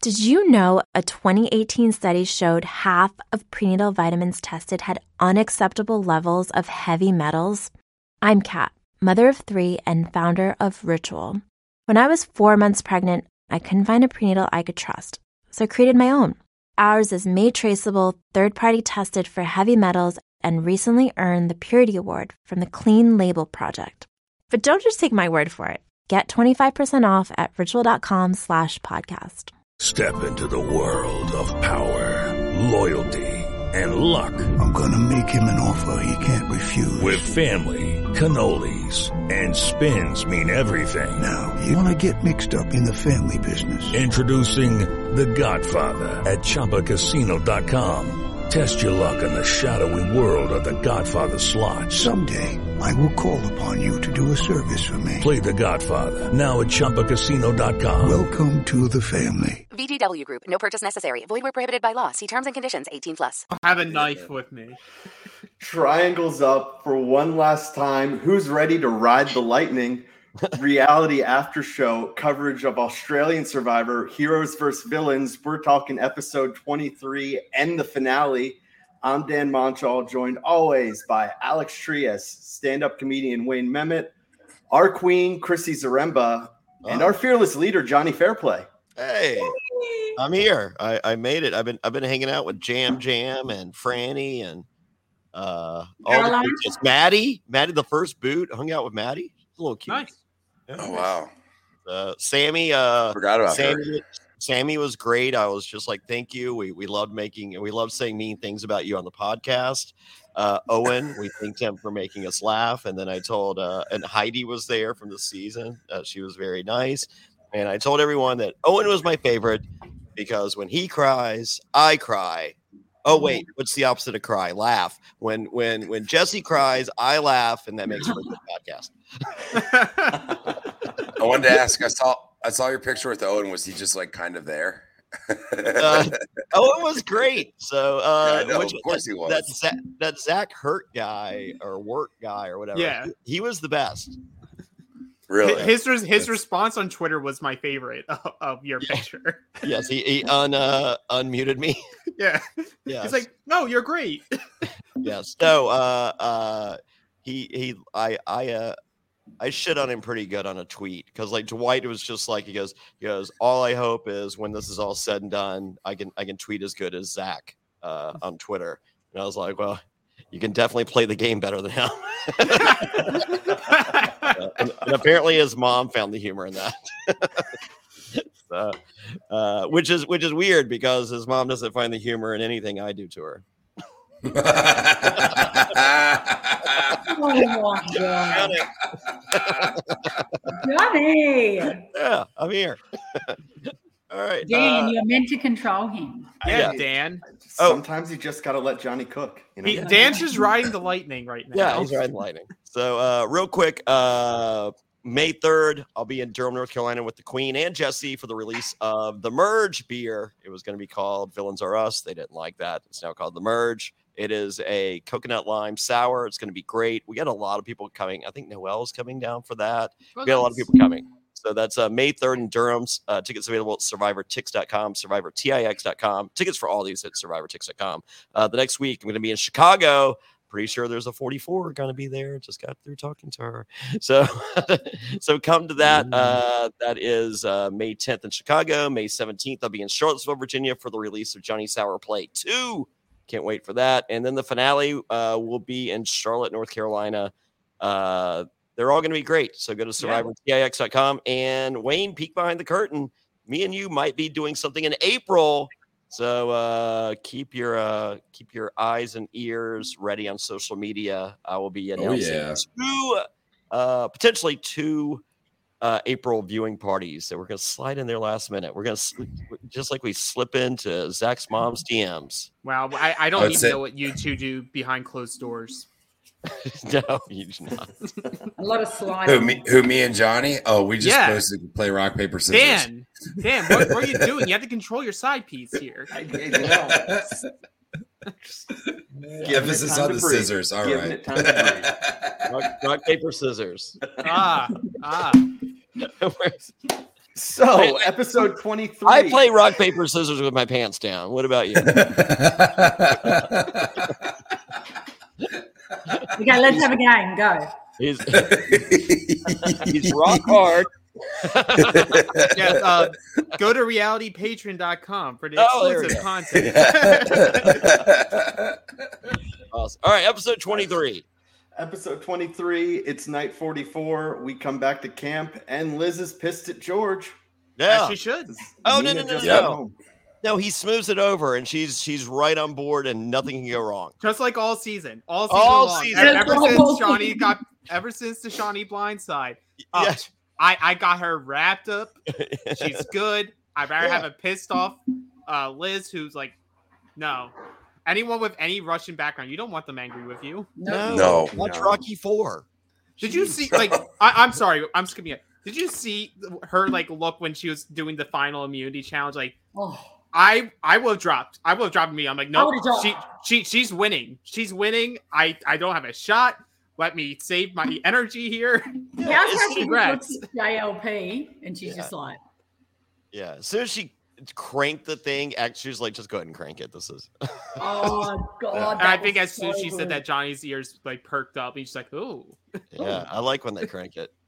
Did you know a 2018 study showed half of prenatal vitamins tested had unacceptable levels of heavy metals? I'm Kat, mother of 3 and founder of Ritual. When I was 4 months pregnant, I couldn't find a prenatal I could trust, so I created my own. Ours is made traceable, third-party tested for heavy metals, and recently earned the Purity Award from the Clean Label Project. But don't just take my word for it. Get 25% off at ritual.com/podcast. Step into the world of power, loyalty, and luck. I'm gonna make him an offer he can't refuse. With family, cannolis, and spins mean everything. Now, you wanna get mixed up in the family business. Introducing The Godfather at ChumbaCasino.com. Test your luck in the shadowy world of The Godfather slot. Someday, I will call upon you to do a service for me. Play The Godfather, now at ChumbaCasino.com. Welcome to the family. VGW Group. No purchase necessary. Void where prohibited by law. See terms and conditions. 18+. I have a knife with me. Triangles up for one last time. Who's ready to ride the lightning? Reality after show coverage of Australian Survivor, Heroes vs. Villains. We're talking episode 23 and the finale. I'm Dan Monchal, joined always by Alex Trias, stand-up comedian Wayne Memmott, our queen, Chrissy Zaremba, and our fearless leader, Johnny Fairplay. Hey, I'm here. I made it. I've been hanging out with Jam and Franny and all the kids. Maddie, the first boot, hung out with Maddie. A little cute. Nice. Yeah. Oh wow. Sammy, forgot about her. Sammy was great. I was just like, thank you. We loved saying mean things about you on the podcast. Owen, we thanked him for making us laugh. And then I told, and Heidi was there from the season. She was very nice. And I told everyone that Owen was my favorite because when he cries, I cry. Oh wait, what's the opposite of cry? Laugh. When Jesse cries, I laugh, and that makes for a good podcast. I wanted to ask. I saw your picture with Owen. Was he just like kind of there? Owen was great. So of course he was. That Zach Hurt guy or Work guy or whatever. Yeah, he was the best. Really, his response on Twitter was my favorite of your picture. Yes, he unmuted me. Yeah, yeah. He's like, "No, you're great." Yes. No. I shit on him pretty good on a tweet because like Dwight was just like he goes. All I hope is when this is all said and done, I can tweet as good as Zach on Twitter. And I was like, well, you can definitely play the game better than him. And apparently his mom found the humor in that. Which is weird because his mom doesn't find the humor in anything I do to her. Oh my God. Johnny! Yeah, I'm here. All right. Dan, you're meant to control him. Yeah, Dan. Sometimes you just got to let Johnny cook. You know? Dan's just riding the lightning right now. Yeah, he's riding the lightning. So real quick, May 3rd, I'll be in Durham, North Carolina with the Queen and Jesse for the release of the Merge beer. It was going to be called Villains Are Us. They didn't like that. It's now called the Merge. It is a coconut lime sour. It's going to be great. We got a lot of people coming. I think Noelle's coming down for that. We got a lot of people coming. So that's May 3rd in Durham's. Tickets available at SurvivorTix.com, SurvivorTix.com. Tickets for all these at SurvivorTix.com. The next week, I'm going to be in Chicago. Pretty sure there's a 44 going to be there. Just got through talking to her. So come to that. That is May 10th in Chicago. May 17th, I'll be in Charlottesville, Virginia for the release of Johnny Sour Play 2. Can't wait for that. And then the finale will be in Charlotte, North Carolina. They're all going to be great. So go to SurvivorTix.com. And Wayne, peek behind the curtain. Me and you might be doing something in April. So keep your eyes and ears ready on social media. I will be announcing potentially two April viewing parties that we're going to slide in there last minute. We're going to just like we slip into Zach's mom's DMs. Wow, I don't even know what you two do behind closed doors. No, you do not. A lot of sliding. Who, me and Johnny? Oh, we just supposed to play rock, paper, scissors. Dan, what are you doing? You have to control your side piece here. Emphasis on the scissors. All right. Rock, paper, scissors. So, episode 23. I play rock, paper, scissors with my pants down. What about you? Okay, let's have a game. Go. He's rock hard. Yeah, go to realitypatron.com for the exclusive content. Awesome. All right, episode 23. Episode 23. It's night 44. We come back to camp, and Liz is pissed at George. Yeah, As she should. Oh, Nina no. just got home. No, he smooths it over, and she's right on board, and nothing can go wrong. Just like all season. All All season. season. Ever since the Shawnee blindside. Yes. I got her wrapped up. She's good. I'd rather have a pissed off Liz who's like, no. Anyone with any Russian background, you don't want them angry with you. No. Watch Rocky 4. Did you see, like, I'm sorry, I'm skipping it. Did you see her, like, look when she was doing the final immunity challenge? Like, I would have dropped. I would have dropped me. I'm like, no, she's winning. She's winning. I don't have a shot. Let me save my energy here. Yeah, she Congrats. looks at JLP, and she's just like, Yeah, as soon as she cranked the thing, she was like, just go ahead and crank it. This is. oh God. And I think as soon as she said that, Johnny's ears like perked up, and she's like, "Ooh." Yeah, I like when they crank it.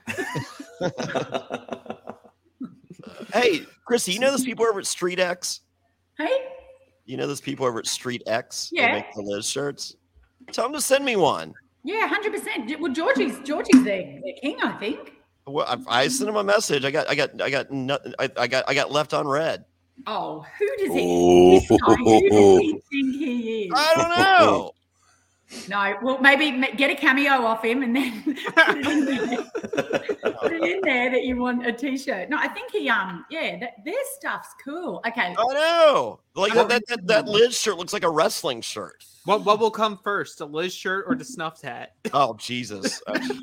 Hey, Chrissy, you know those people over at Street X? Hey? You know those people over at Street X? Yeah. They make the Liz shirts. Tell them to send me one. Yeah, 100%. Well, Georgie's their king, I think. Well, I sent him a message. I got left on red. Oh, who does he think he is? I don't know. No, well, maybe get a cameo off him and then put it in there that you want a t-shirt. No, I think he their stuff's cool. Okay. I know. Like that Liz shirt looks like a wrestling shirt. What will come first, the Liz shirt or the snuffed hat? Oh Jesus.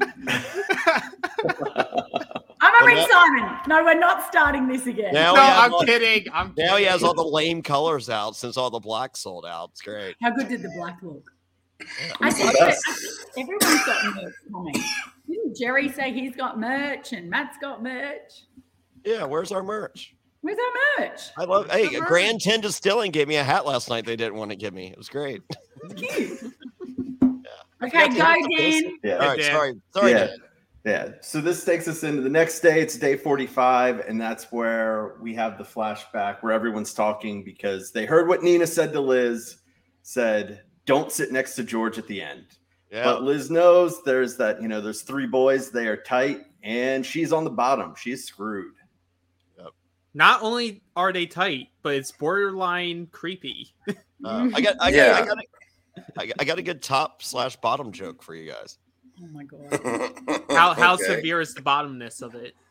I'm a Simon. No, we're not starting this again. Now I'm kidding. Now he has all the lame colors out since all the black sold out. It's great. How good did the black look? I think everyone's got merch coming. Didn't Jerry say he's got merch and Matt's got merch? Yeah, where's our merch? Where's our merch? I love. Hey, Grand 10 Distilling gave me a hat last night. They didn't want to give me. It was great. It's cute. Yeah. Okay, go Dan. Yeah. All right, sorry, yeah. Dan. Yeah. So this takes us into the next day. It's day 45, and that's where we have the flashback where everyone's talking because they heard what Nina said to Liz. Said, "Don't sit next to George at the end." Yeah. But Liz knows there's there's three boys. They are tight, and she's on the bottom. She's screwed. Not only are they tight, but it's borderline creepy. I got a good top/bottom joke for you guys. Oh my God. How severe is the bottomness of it?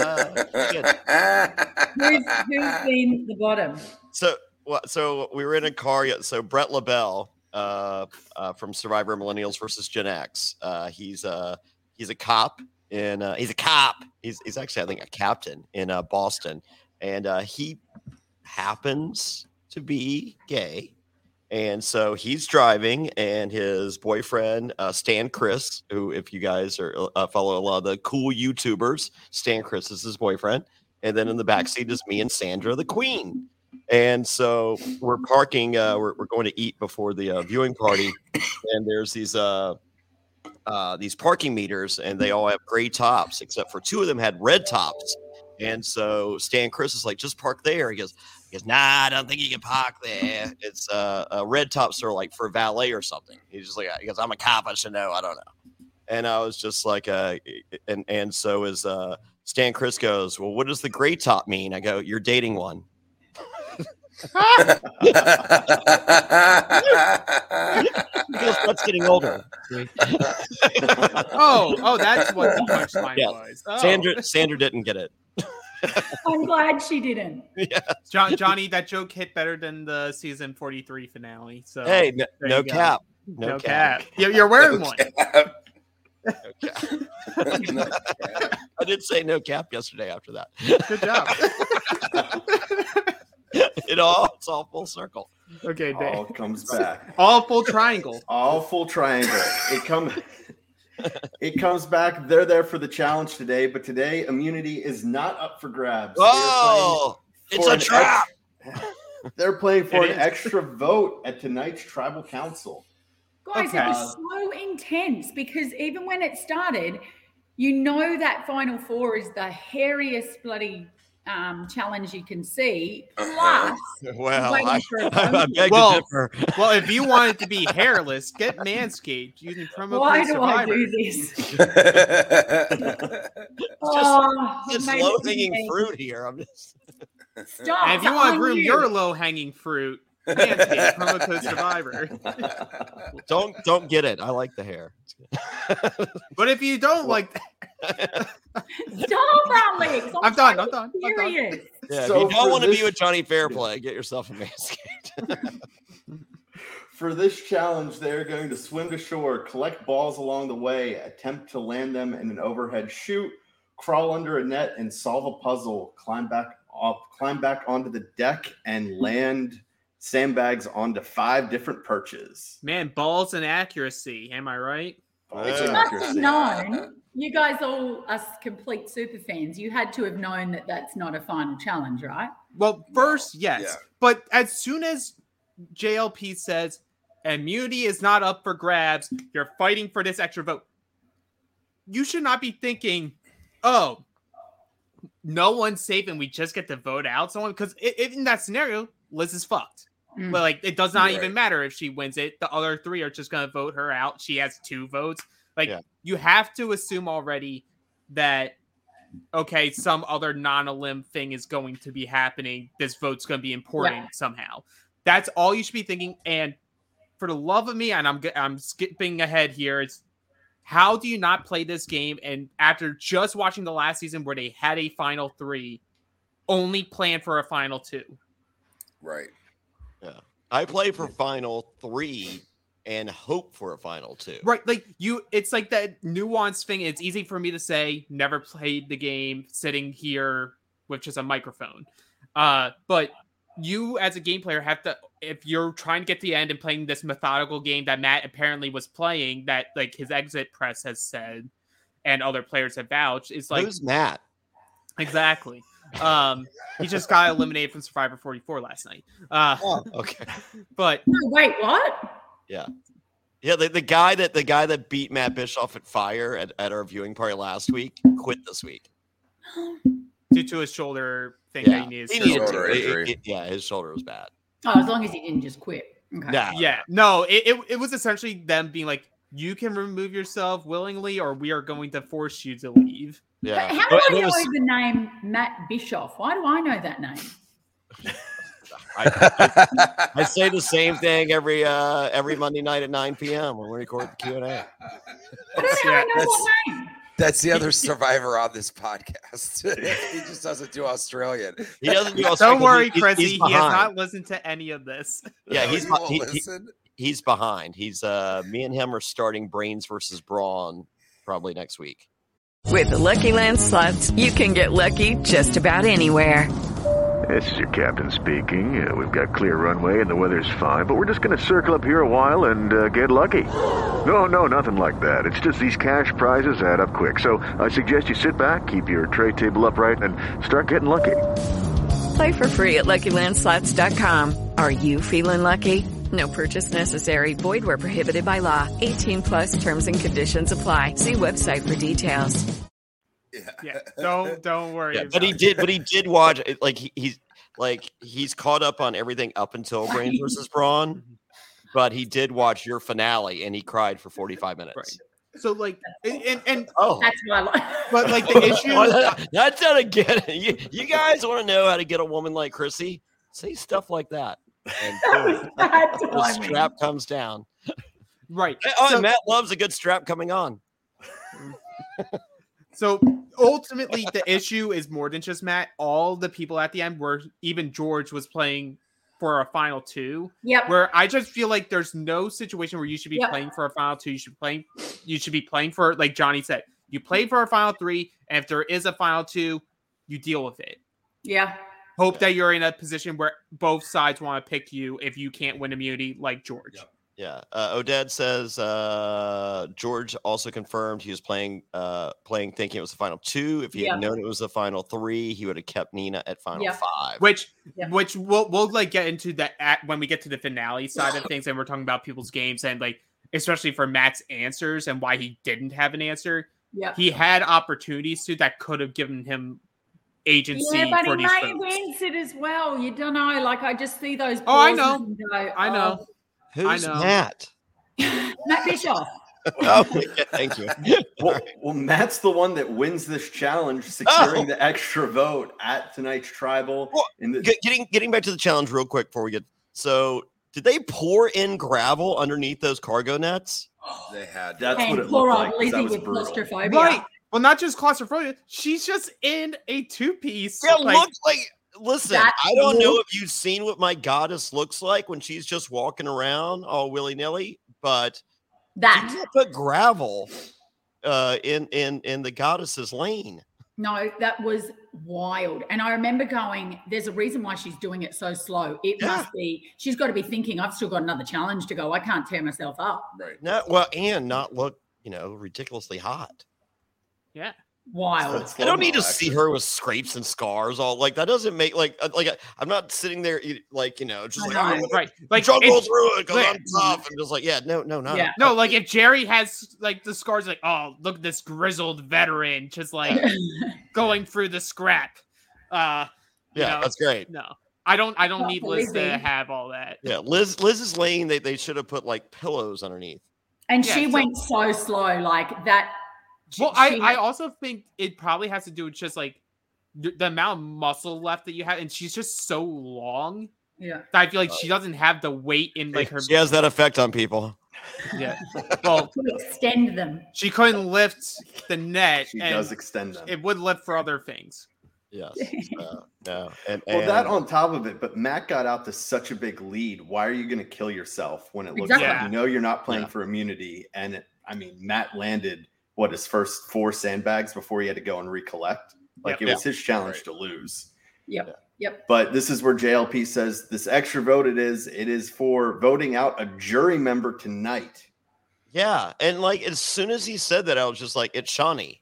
Who's been the bottom? So we were in a car. So Brett LaBelle from Survivor Millennials versus Gen X. He's a cop he's a cop. He's actually, I think, a captain in Boston, and he happens to be gay. And so he's driving, and his boyfriend, Stan Chris, who, if you guys are follow a lot of the cool YouTubers, Stan Chris is his boyfriend. And then in the backseat is me and Sandra, the queen. And so we're parking. We're going to eat before the viewing party, and there's these parking meters, and they all have gray tops, except for two of them had red tops. And so Stan Chris is like, just park there. He goes, nah, I don't think you can park there. It's red tops are like for valet or something. He's just like, he goes, I'm a cop, I should know. I don't know. And I was just like, and so as Stan Chris goes, well, what does the gray top mean? I go, you're dating one. That's getting older. Oh, that's what the punchline was. Oh. Sandra didn't get it. I'm glad she didn't. Yeah. Johnny, that joke hit better than the season 43 finale. So hey, no cap. No cap. You're wearing one. No cap. I did say no cap yesterday after that. Good job. It's all full circle. Okay, all comes back. All full triangle. All full triangle. It comes back. They're there for the challenge today, but today immunity is not up for grabs. Oh, it's a trap. They're playing for an extra vote at tonight's tribal council. Guys, it was so intense because even when it started, you know that Final Four is the hairiest bloody challenge you can see. Plus, well, I beg to differ. Well, if you want it to be hairless, get Manscaped using promo Why code do Survivor. I do this? It's low-hanging fruit here. I'm just Stop. And if you want to groom your low-hanging fruit, Manscaped, promo code Survivor. Don't get it. I like the hair. But if you don't like that, stop, Alex. I'm done. Yeah, So if you don't want to this- be with Johnny Fairplay, get yourself a Manscaped. For this challenge, they're going to swim to shore, collect balls along the way, attempt to land them in an overhead chute, crawl under a net, and solve a puzzle. Climb back onto the deck, and land sandbags onto 5 different perches. Man, balls and accuracy. Am I right? But you must have known. You guys all us complete super fans. You had to have known that that's not a final challenge, right? Well, first, yes. But as soon as JLP says immunity is not up for grabs, you're fighting for this extra vote, you should not be thinking, oh, no one's safe and we just get to vote out someone. Because in that scenario, Liz is fucked. But like, it does not even matter if she wins it. The other 3 are just going to vote her out. She has 2 votes. Like, you have to assume already that, okay, some other non-elim thing is going to be happening. This vote's going to be important somehow. That's all you should be thinking. And for the love of me, and I'm skipping ahead here, it's how do you not play this game? And after just watching the last season where they had a final 3, only plan for a final 2. Right. Yeah. I play for final 3 and hope for a final 2. Right. Like it's like that nuanced thing. It's easy for me to say, never played the game sitting here with just a microphone. But you as a game player have to, if you're trying to get to the end and playing this methodical game that Matt apparently was playing, that like his exit press has said and other players have vouched, it's like, who's Matt? Exactly. He just got eliminated from Survivor 44 last night. Okay. But wait, what? Yeah. The guy that beat Matt Bischoff at Fire at our viewing party last week quit this week due to his shoulder thing that he needs. His shoulder was bad. Oh, as long as he didn't just quit. Okay. Yeah. No, it was essentially them being like, you can remove yourself willingly, or we are going to force you to leave. Yeah. How do I know the name Matt Bischoff? Why do I know that name? I say the same thing every Monday night at 9 p.m. when we record the Q&A. That's the other survivor on this podcast. He just doesn't do Australian. He doesn't do Australian. Don't worry, Chrissy. He has not listened to any of this. Yeah, he's behind. He's me and him are starting Brains versus Brawn probably next week. With the Lucky Land Slots, you can get lucky just about anywhere. This is your captain speaking. We've got clear runway and the weather's fine, but we're just going to circle up here a while and get lucky. No, nothing like that. It's just these cash prizes add up quick. So I suggest you sit back, keep your tray table upright, and start getting lucky. Play for free at LuckyLandSlots.com. Are you feeling lucky? No purchase necessary. Void where prohibited by law. 18+ terms and conditions apply. See website for details. Yeah. Don't worry. Yeah, but he did watch it. He's caught up on everything up until Brains versus Brawn, but he did watch your finale and he cried for 45 minutes. Right. So like, and that's what I like. But like the issue, that's how to get it. You guys want to know how to get a woman like Chrissy? Say stuff like that. And boom, the strap comes down. Right. And Matt loves a good strap coming on. So ultimately, the issue is more than just Matt. All the people at the end were, even George was playing for a final 2. Yep. Where I just feel like there's no situation where you should be playing for a final 2. You should be playing for, like Johnny said, you play for a final 3, and if there is a final 2, you deal with it. Yeah. Hope that you're in a position where both sides want to pick you if you can't win immunity, like George. Yeah. Oded says George also confirmed he was playing thinking it was the final 2. If he had known it was the final 3, he would have kept Nina at final 5. Which we'll like get into that when we get to the finale side of things, and we're talking about people's games and like especially for Matt's answers and why he didn't have an answer. Yeah, he had opportunities that could have given him agency. Yeah, but for he these may have answered as well. You don't know. Like I just see those. Oh, I know. I know. Who's Matt? Matt Bischoff. Oh, yeah, thank you. Well, Matt's the one that wins this challenge, securing the extra vote at tonight's tribal. Well, getting back to the challenge real quick before we get. So, did they pour in gravel underneath those cargo nets? They had. That's what it looked like. Lizzie with claustrophobia. Right. Well, not just claustrophobia. She's just in a 2-piece. Yeah, looks like. Listen, I don't know if you've seen what my goddess looks like when she's just walking around all willy-nilly, but you can't put gravel in the goddess's lane. No, that was wild. And I remember going, there's a reason why she's doing it so slow. It must be, she's got to be thinking, I've still got another challenge to go. I can't tear myself up. Right. And not look, ridiculously hot. Yeah. Wild. I don't need to see her with scrapes and scars. All like that doesn't make like I'm not sitting there just right, like juggle through it because I'm tough and just like no. No, like if Jerry has like the scars, like look at this grizzled veteran just like going through the scrap. That's great. No, I don't need Liz to have all that. Yeah, Liz's lane they should have put like pillows underneath. And she went so slow like that. Well, I also think it probably has to do with just like the amount of muscle left that you have, and she's just so long. Yeah, that I feel like she doesn't have the weight in like her. She has that effect on people. Yeah, well, to extend them. She couldn't lift the net. She does extend them. It would lift for other things. Yes. No. And that on top of it, but Matt got out to such a big lead. Why are you going to kill yourself when it looks like you're not playing for immunity? And Matt landed. His first 4 sandbags before he had to go and recollect. It was his challenge to lose. Yep. But this is where JLP says this extra vote it is for voting out a jury member tonight. Yeah. And as soon as he said that, I was just like, it's Shawnee.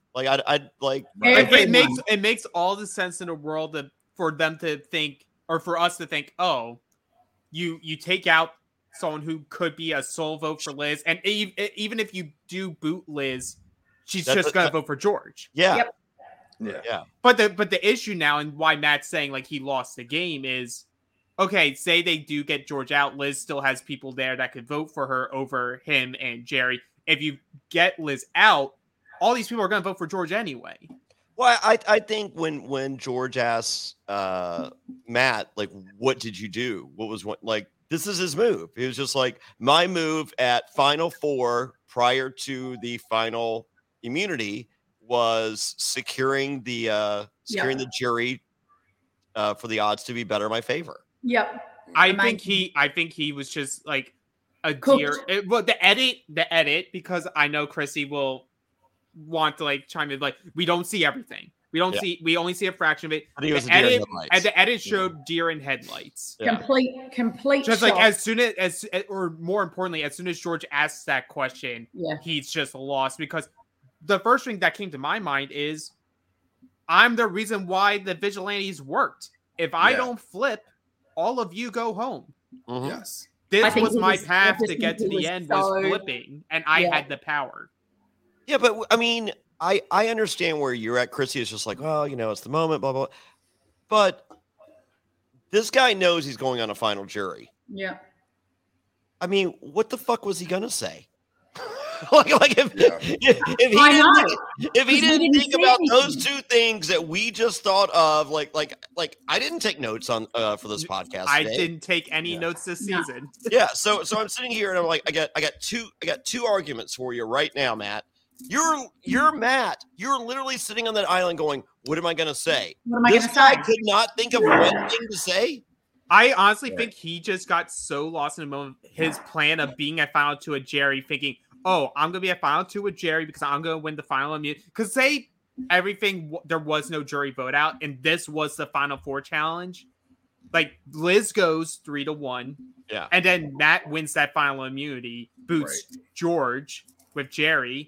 It makes all the sense in the world for them to think, or for us to think, you take out someone who could be a sole vote for Liz. And even if you do boot Liz, she's just going to vote for George. Yeah. Yep. Yeah. But the issue now, and why Matt's saying he lost the game is, okay, say they do get George out, Liz still has people there that could vote for her over him and Jerry. If you get Liz out, all these people are going to vote for George anyway. Well, I think when George asks Matt, what did you do? What was this is his move. He was just like, my move at Final 4 prior to the final immunity was securing the jury for the odds to be better in my favor. Yep. I think he was just like a deer. The edit, because I know Chrissy will want to chime in. We don't see everything. We only see a fraction of it. The edit showed deer in headlights. Yeah. Complete. Just as soon as or more importantly, as soon as George asks that question, he's just lost, because the first thing that came to my mind is I'm the reason why the vigilantes worked. If I don't flip, all of you go home. Mm-hmm. Yes. This was my path to get to the end, was flipping, and I had the power. Yeah, but I understand where you're at. Chrissy is just like, well, it's the moment, blah, blah, blah. But this guy knows he's going on a final jury. Yeah. What the fuck was he going to say? If he didn't think about those two things that we just thought of, I didn't take notes on for this podcast. I didn't take any notes this season. Yeah. So I'm sitting here and I'm like, I got two arguments for you right now, Matt. You're Matt. You're literally sitting on that island going, what am I going to say? This guy could not think of one thing to say. I honestly think he just got so lost in the moment. His plan of being at Final 2 with Jerry, thinking, I'm going to be at Final 2 with Jerry because I'm going to win the final immunity. Because say there was no jury vote out, and this was the Final 4 challenge. Liz goes 3-1. Yeah. And then Matt wins that final immunity, boots George with Jerry.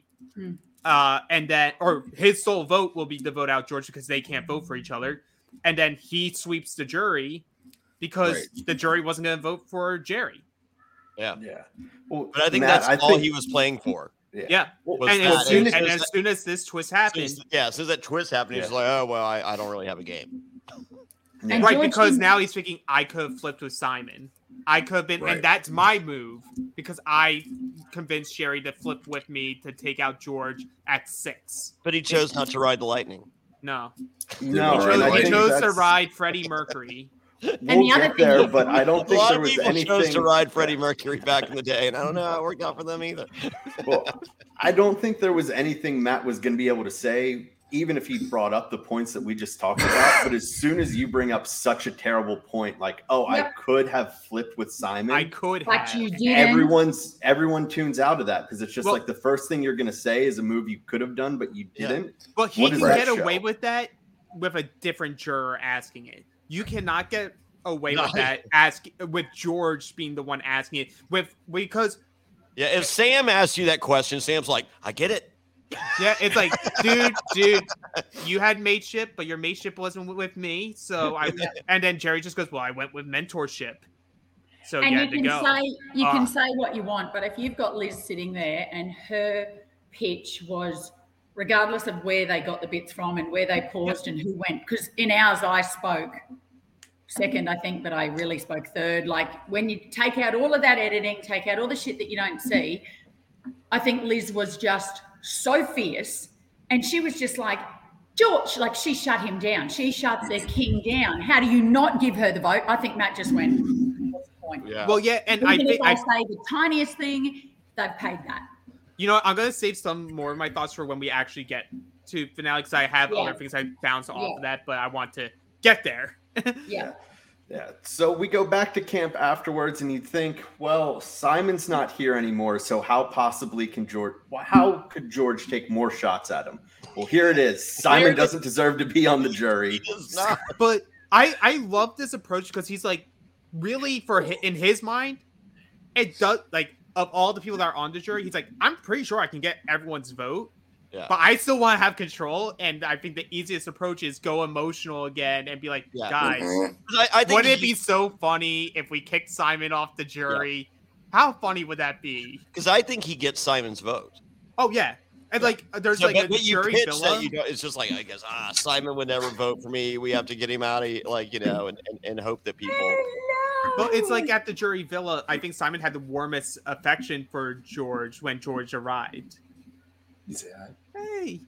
And then, or his sole vote will be to vote out George because they can't vote for each other. And then he sweeps the jury because the jury wasn't going to vote for Jerry. Yeah. Well, but I think Matt, that's all he was playing for. Yeah. And as soon as this twist happened. As soon as that twist happened, he's like, oh, well, I don't really have a game. Right, because now he's thinking, I could have flipped with Simon. I could have been, and that's my move because I convinced Jerry to flip with me to take out George at 6. But he chose not to ride the lightning. No. He chose to ride Freddie Mercury. We'll get there, but I don't think there was anything. Chose to ride Freddie Mercury back in the day, and I don't know how it worked out for them either. Well, I don't think there was anything Matt was going to be able to say, even if he brought up the points that we just talked about. But as soon as you bring up such a terrible point, like, I could have flipped with Simon. I could have. But you didn't. Everyone tunes out of that because it's just like the first thing you're going to say is a move you could have done, but you didn't. But he can get away with that with a different juror asking it. You cannot get away with that with George being the one asking it because if Sam asks you that question, Sam's like, I get it. Yeah, it's like, dude, you had mateship, but your mateship wasn't with me. So and then Jerry just goes, well, I went with mentorship. So and you you can say what you want, but if you've got Liz sitting there and her pitch was, regardless of where they got the bits from and where they paused and who went, because in ours I spoke second, I think, but I really spoke third. Like when you take out all of that editing, take out all the shit that you don't see, I think Liz was just so fierce, and she was just like, George, like she shut him down. She shut the king down. How do you not give her the vote? I think Matt just went, what's the point? Yeah. Well, yeah, and I think I say the tiniest thing, they've paid that. You know, I'm going to save some more of my thoughts for when we actually get to finale because I have other things I bounce off of that, but I want to get there. Yeah. So we go back to camp afterwards, and you'd think, well, Simon's not here anymore, so how could George take more shots at him? Well, here it is. Simon doesn't deserve to be on the jury. But I love this approach because he's like, really, in his mind, it does, like, of all the people that are on the jury, he's like, I'm pretty sure I can get everyone's vote. Yeah. But I still want to have control, and I think the easiest approach is go emotional again and be like, guys, I think wouldn't it be so funny if we kicked Simon off the jury? Yeah. How funny would that be? Because I think he gets Simon's vote. Oh, yeah. And like, there's a jury villa. It's just like, I guess, Simon would never vote for me. We have to get him out of, like, and hope that people. Well, it's like at the jury villa, I think Simon had the warmest affection for George when George arrived. You say hi. Hey,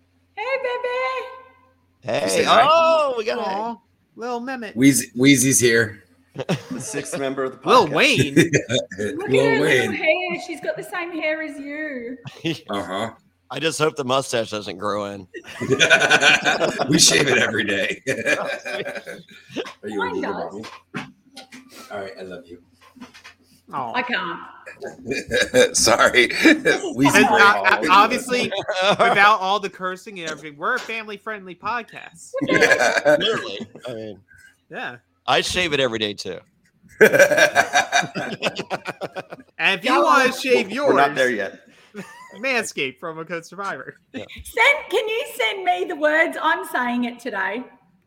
baby. Hey. Oh, we got a Lil Mehmet. Wheezy's here. The sixth member of the podcast. Lil Wayne. Look at her little hair. She's got the same hair as you. Uh-huh. I just hope the mustache doesn't grow in. We shave it every day. Are you Mine does. All right, I love you. Oh. I can't. Sorry. Obviously, without all the cursing and everything, we're a family-friendly podcast. Yeah, literally. I mean, yeah. I shave it every day too. And if you want to shave yours, we're not there yet. Manscaped, promo code Survivor. Yeah. Can you send me the words? I'm saying it today.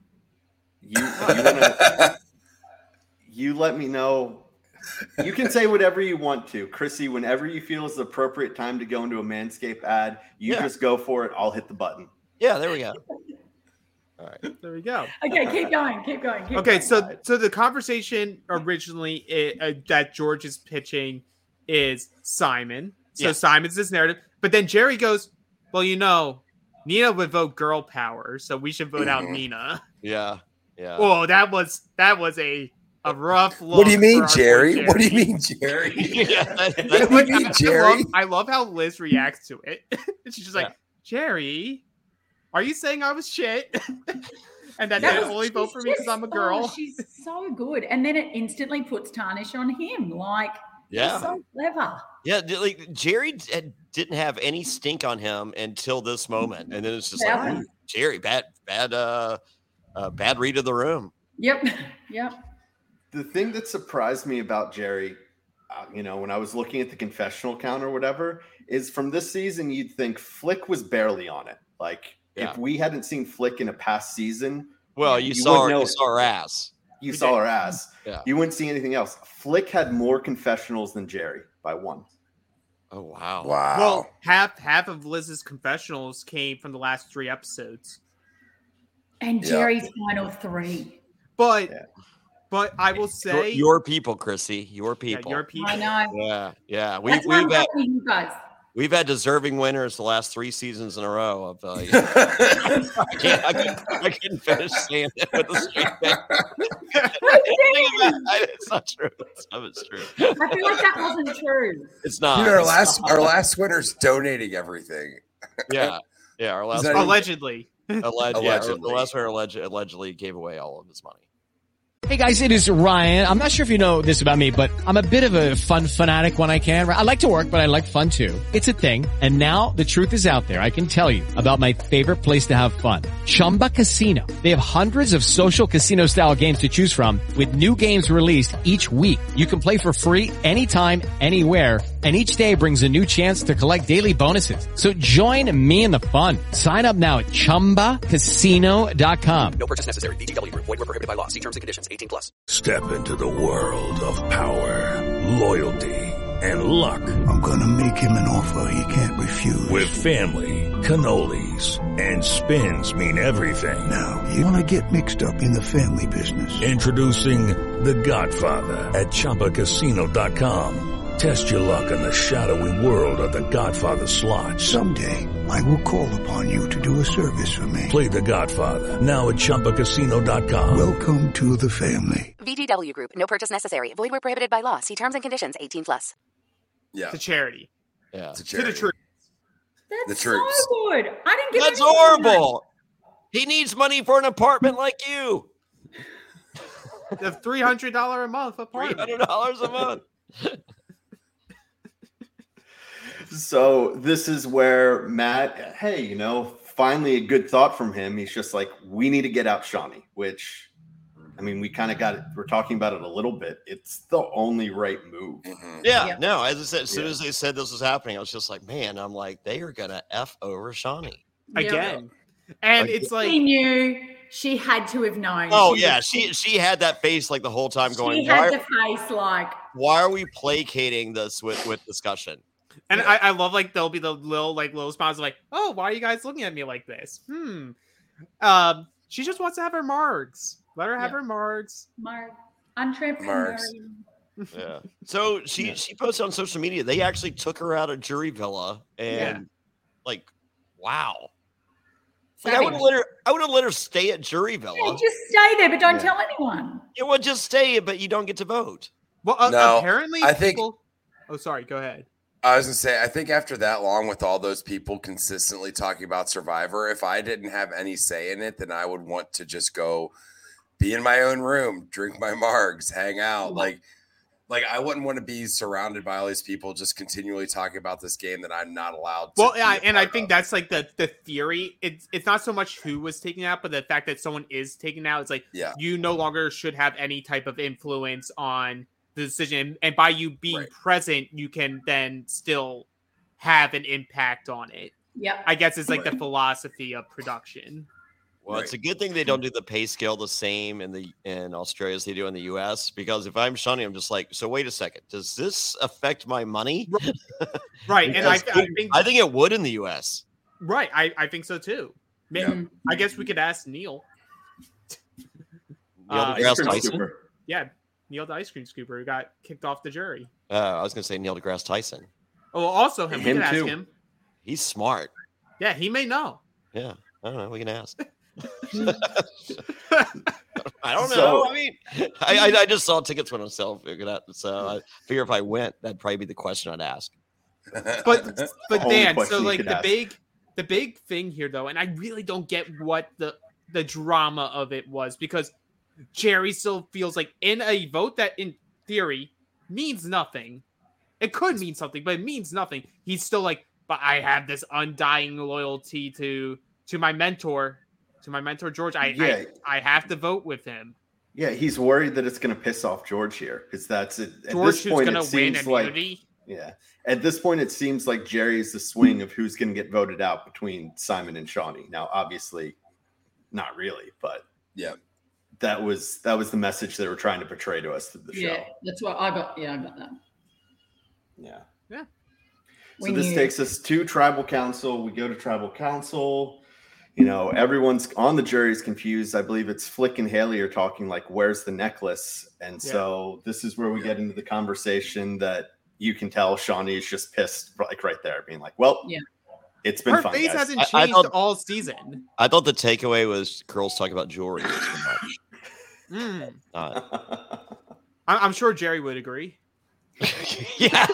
You let me know. You can say whatever you want to. Chrissy, whenever you feel is the appropriate time to go into a Manscaped ad, you just go for it. I'll hit the button. Yeah, there we go. All right. There we go. Okay, keep going. Okay, so the conversation originally that George is pitching is Simon. So Simon's this narrative. But then Jerry goes, well, Nina would vote girl power, so we should vote out Nina. Yeah. Oh, that was a rough look. What do you mean, Jerry? What do you mean, Jerry? What do you mean, Jerry? I love how Liz reacts to it. She's just like, Jerry, are you saying I was shit? And that they only vote for me because I'm a girl? She's so good. And then it instantly puts tarnish on him. Like, he's so clever. Yeah, like Jerry didn't have any stink on him until this moment. And then it's just like, Jerry, bad read of the room. Yep. The thing that surprised me about Jerry when I was looking at the confessional count or whatever, is from this season, you'd think Flick was barely on it. Like, if we hadn't seen Flick in a past season, well, you saw her ass. You saw her ass. Yeah. You wouldn't see anything else. Flick had more confessionals than Jerry by one. Oh, wow. Well, half of Liz's confessionals came from the last 3 episodes. And Jerry's final 3. But I will say your people, Chrissy, your people. Yeah, your people. I know. Yeah. We've had deserving winners the last 3 seasons in a row of I couldn't finish saying it with a straight face. It's not true. It's true. I feel like that wasn't true. It's not. Dude, our last winner's donating everything. Yeah. Our last allegedly. Allegedly. The last winner allegedly gave away all of his money. Hey guys, it is Ryan. I'm not sure if you know this about me, but I'm a bit of a fun fanatic when I can. I like to work, but I like fun too. It's a thing. And now the truth is out there. I can tell you about my favorite place to have fun. Chumba Casino. They have hundreds of social casino style games to choose from with new games released each week. You can play for free anytime, anywhere. And each day brings a new chance to collect daily bonuses. So join me in the fun. Sign up now at ChumbaCasino.com. No purchase necessary. VGW Group. Void where prohibited by law. See terms and conditions. 18+. Step into the world of power, loyalty, and luck. I'm gonna make him an offer he can't refuse. With family, cannolis, and spins mean everything. Now, you wanna get mixed up in the family business. Introducing The Godfather at ChumbaCasino.com. Test your luck in the shadowy world of The Godfather slot. Someday, I will call upon you to do a service for me. Play The Godfather now at ChumbaCasino.com. Welcome to the family. VGW Group. No purchase necessary. Void where prohibited by law. See terms and conditions. 18+. Yeah. To charity. Yeah. To charity. To the truth. That's The troops. so good. I didn't get That's horrible. He needs money for an apartment like you. The $300 a month apartment. $300 a month. So this is where Matt, finally a good thought from him. He's just like, we need to get out Shawnee, which, I mean, we kind of got it. We're talking about it a little bit. It's the only right move. Yeah, no, as I said, as soon as they said this was happening, I was just like, man, I'm like, they are going to F over Shawnee. Again. And it's like, she knew. She had to have known. Oh, she had that face like the whole time going, she had the face like, why are we placating this with discussion? And I love like there'll be the little smiles like, oh, why are you guys looking at me like this? She just wants to have her margs. Let her have her margs. Entrepreneur. Yeah. So she posted on social media. They actually took her out of Jury Villa, and like, wow. Like, I would have let her stay at Jury Villa. Yeah, just stay there, but don't tell anyone. It would just stay, but you don't get to vote. Well, No, apparently, I think. Oh, sorry. Go ahead. I was gonna say, I think after that long with all those people consistently talking about Survivor, if I didn't have any say in it, then I would want to just go be in my own room, drink my margs, hang out. Like I wouldn't want to be surrounded by all these people just continually talking about this game that I'm not allowed to. Well, yeah, and I think that's like the theory. It's not so much who was taken out, but the fact that someone is taken out. It's like you no longer should have any type of influence on the decision, and by you being present, you can then still have an impact on it. Yeah, I guess it's like the philosophy of production. Well, it's a good thing they don't do the pay scale the same in Australia as they do in the US, because if I'm Shawnee, I'm just like, so wait a second, does this affect my money? Right, and I think it would in the US. Right, I think so too. Maybe, I guess we could ask Neil. Neil deGrasse Tyson? Yeah. Neil the ice cream scooper who got kicked off the jury. I was going to say Neil deGrasse Tyson. Oh, also him. We can ask him. He's smart. Yeah, he may know. Yeah, I don't know. We can ask. I don't know. I mean, I just saw tickets went on sale. So I figure if I went, that'd probably be the question I'd ask. But Dan, so like the big thing here though, and I really don't get what the drama of it was, because Jerry still feels like in a vote that in theory means nothing. It could mean something, but it means nothing. He's still like, but I have this undying loyalty to my mentor George. I have to vote with him. Yeah, he's worried that it's going to piss off George here because that's it. At George this point, who's going to win immunity. At this point, it seems like Jerry's the swing of who's going to get voted out between Simon and Shawnee. Now, obviously, not really, but that was the message they were trying to portray to us through the show. Yeah, that's what I got. Yeah, I got that. Yeah. So this takes us to Tribal Council. We go to Tribal Council. You know, everyone's on the jury is confused. I believe it's Flick and Haley are talking like, where's the necklace? And so this is where we get into the conversation that you can tell Shawnee is just pissed, like right there, being like, well, it's been Her fun, face guys. hasn't changed all season. I thought the takeaway was girls talking about jewelry so much. I'm sure Jerry would agree. Yeah.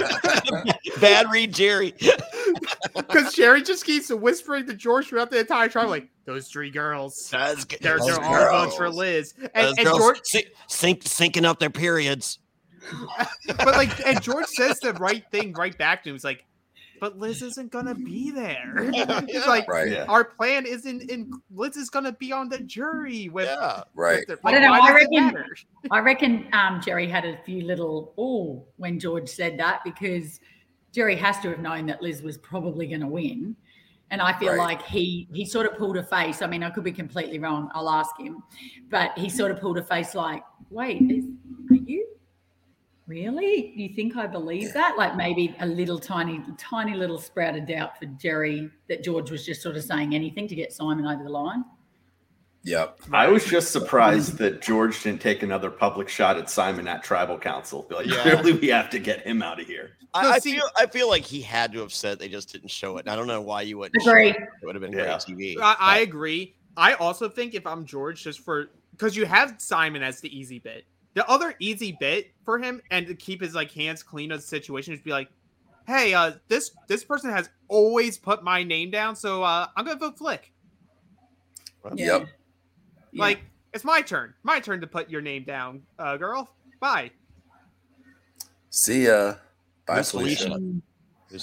Bad read, Jerry. Because Jerry just keeps whispering to George throughout the entire trial, like, those three girls. They're all votes for Liz. And George syncing up their periods. And George says the right thing right back to him. He's like, but Liz isn't gonna be there. He's like, our plan isn't in. Liz is gonna be on the jury with. I don't know. I reckon Jerry had a few little when George said that because Jerry has to have known that Liz was probably going to win, and I feel like he sort of pulled a face. I mean, I could be completely wrong. I'll ask him, but he sort of pulled a face like, "Wait, are you?" Really? You think I believe that? Like maybe a little tiny little sprout of doubt for Jerry that George was just sort of saying anything to get Simon over the line. Yep. I was just surprised that George didn't take another public shot at Simon at Tribal Council. Be like, clearly we have to get him out of here. I feel like he had to have said they just didn't show it. And I don't know why you wouldn't. Agree. It would have been great TV. I agree. I also think if I'm George, because you have Simon as the easy bit. The other easy bit for him and to keep his hands clean of the situation is be like, hey, this person has always put my name down, so I'm gonna vote Flick. Yep. Like it's my turn to put your name down, girl. Bye. See ya. Bye, Felicia. She's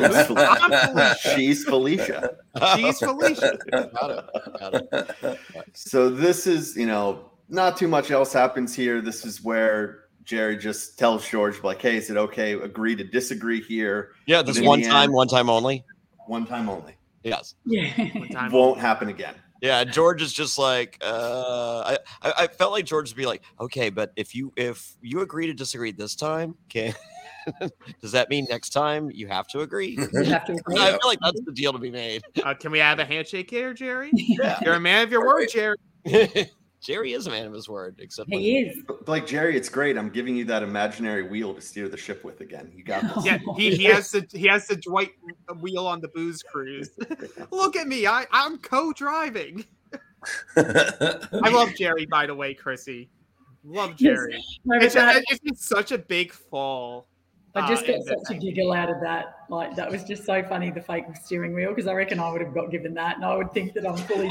Felicia. She's Felicia. Got it. So this is, not too much else happens here. This is where Jerry just tells George, like, hey, is it okay? Agree to disagree here. Yeah, this one time only. One time only. Yes. Yeah. Won't happen again. Yeah, George is just like, I felt like George would be like, okay, but if you agree to disagree this time, does that mean next time you have to agree? You have to agree. I feel like that's the deal to be made. Can we have a handshake here, Jerry? You're a man of your word, Jerry. Jerry is a man of his word, except he is. Like, Jerry, it's great. I'm giving you that imaginary wheel to steer the ship with again. You got this. Yeah, he has the Dwight wheel on the booze cruise. Look at me. I'm co-driving. I love Jerry, by the way, Chrissy. Love Jerry. It's just such a big fall. I just got such a giggle out of that. Like, that was just so funny, the fake steering wheel, because I reckon I would have got given that, and I would think that I'm fully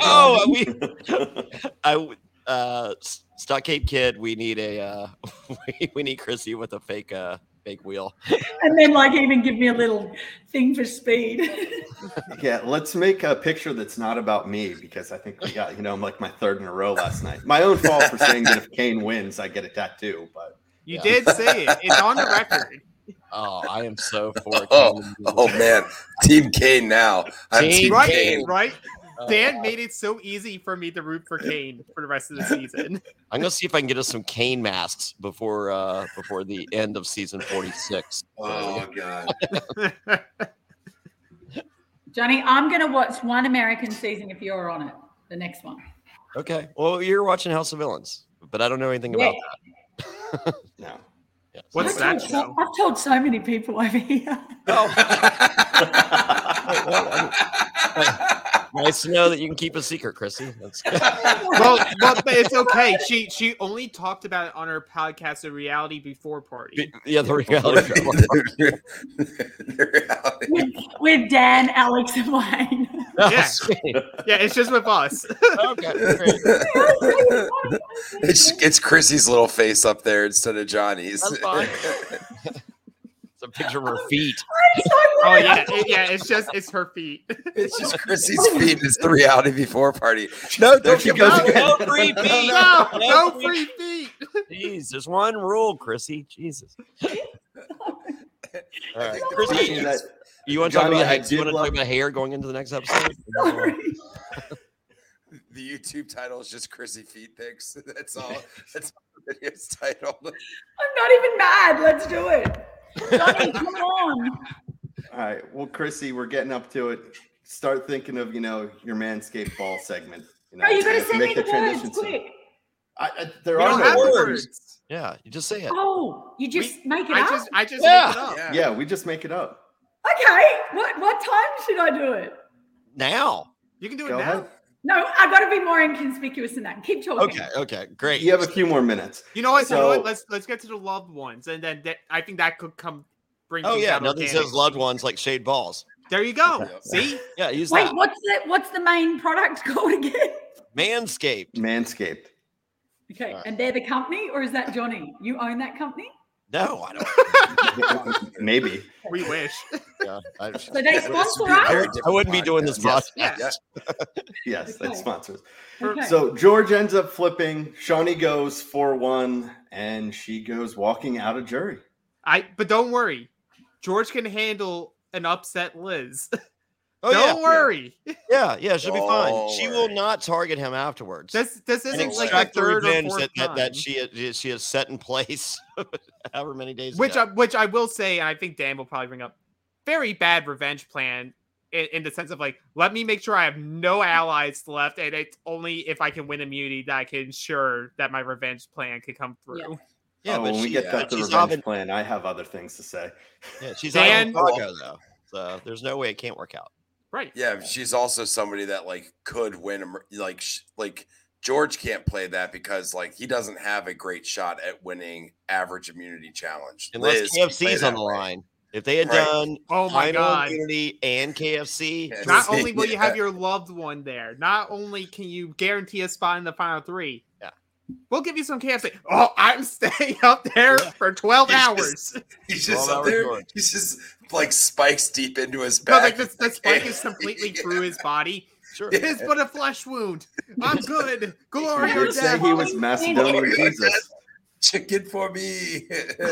Stockade Kid, we need we need Chrissy with a fake wheel. And then even give me a little thing for speed. Yeah, let's make a picture that's not about me, because I think we got, I'm like my third in a row last night. My own fault for saying that if Kane wins, I get a tattoo, but you did say it. It's on the record. Oh, I am so for Oh man, Team Kane now. I'm Team Kane. Right? Dan made it so easy for me to root for Kane for the rest of the season. I'm gonna see if I can get us some Kane masks before the end of season 46. Oh god. Johnny, I'm gonna watch one American season if you're on it. The next one. Okay. Well, you're watching House of Villains, but I don't know anything about that. No. Yes. What's that show? I've told so many people over here. Nice to know that you can keep a secret, Chrissy. That's good. well, but it's okay. She only talked about it on her podcast, The Reality Before Party. Yeah, the reality. with Dan, Alex, and Wayne. Yeah. Yeah, it's just with us. Okay, great. It's Chrissy's little face up there instead of Johnny's. That's fine. It's a picture of her feet. Oh yeah, it's her feet. It's just Chrissy's feet. It's the reality before party. No, don't you No free feet. No free feet. Jeez, there's one rule, Chrissy. Jesus. All right, Chrissy, you want to talk about hair going into the next episode? The YouTube title is just Chrissy feet pics. That's all. That's the video's title. I'm not even mad. Let's do it. Johnny, come on. All right. Well, Chrissy, we're getting up to it. Start thinking of, your Manscaped ball segment. No, you got to send me the words quick. There are no words. Yeah, you just say it. Oh, you just make it up? I just make it up. Yeah, we just make it up. Okay. What time should I do it? Now. You can do it Go now. ahead. No, I got to be more inconspicuous than that. Keep talking. Okay, great. You have a few more minutes. You know what? Let's get to the loved ones, and then I think that could bring. Oh yeah, nothing says loved ones like shaved balls. There you go. See? Yeah, use Wait, that. what's the main product called again? Manscaped. Okay, and they're the company, or is that Johnny? You own that company? No, I don't. Maybe. We wish. Yeah, so they sponsor us? I wouldn't be doing this podcast. Yes, they sponsor us. Okay. So George ends up flipping. Shawnee goes 4-1, and she goes walking out of jury. But don't worry. George can handle an upset Liz. Oh, don't worry. Yeah, she'll be fine. She will not target him afterwards. This isn't like the the third or revenge fourth time. that she has set in place however many days Which ago. I will say, and I think Dan will probably bring up, very bad revenge plan in the sense of like, let me make sure I have no allies left, and it's only if I can win immunity that I can ensure that my revenge plan can come through. Yeah, but when we get that the revenge plan, I have other things to say. Yeah, she's on Chicago though, so there's no way it can't work out. Right. Yeah, she's also somebody that could win. Like George can't play that because he doesn't have a great shot at winning average immunity challenge. Unless Liz KFC's on the line. If they had done final immunity and KFC, not only will you have your loved one there, not only can you guarantee a spot in the final three. Yeah. We'll give you some KFC. Oh, I'm staying up there for 12 hours. He's just up there. He's just spikes deep into his back. No, the spike is completely through his body. Sure. It is but a flesh wound. I'm good. Glory or He death. he was Macedonian Jesus. Chicken for me.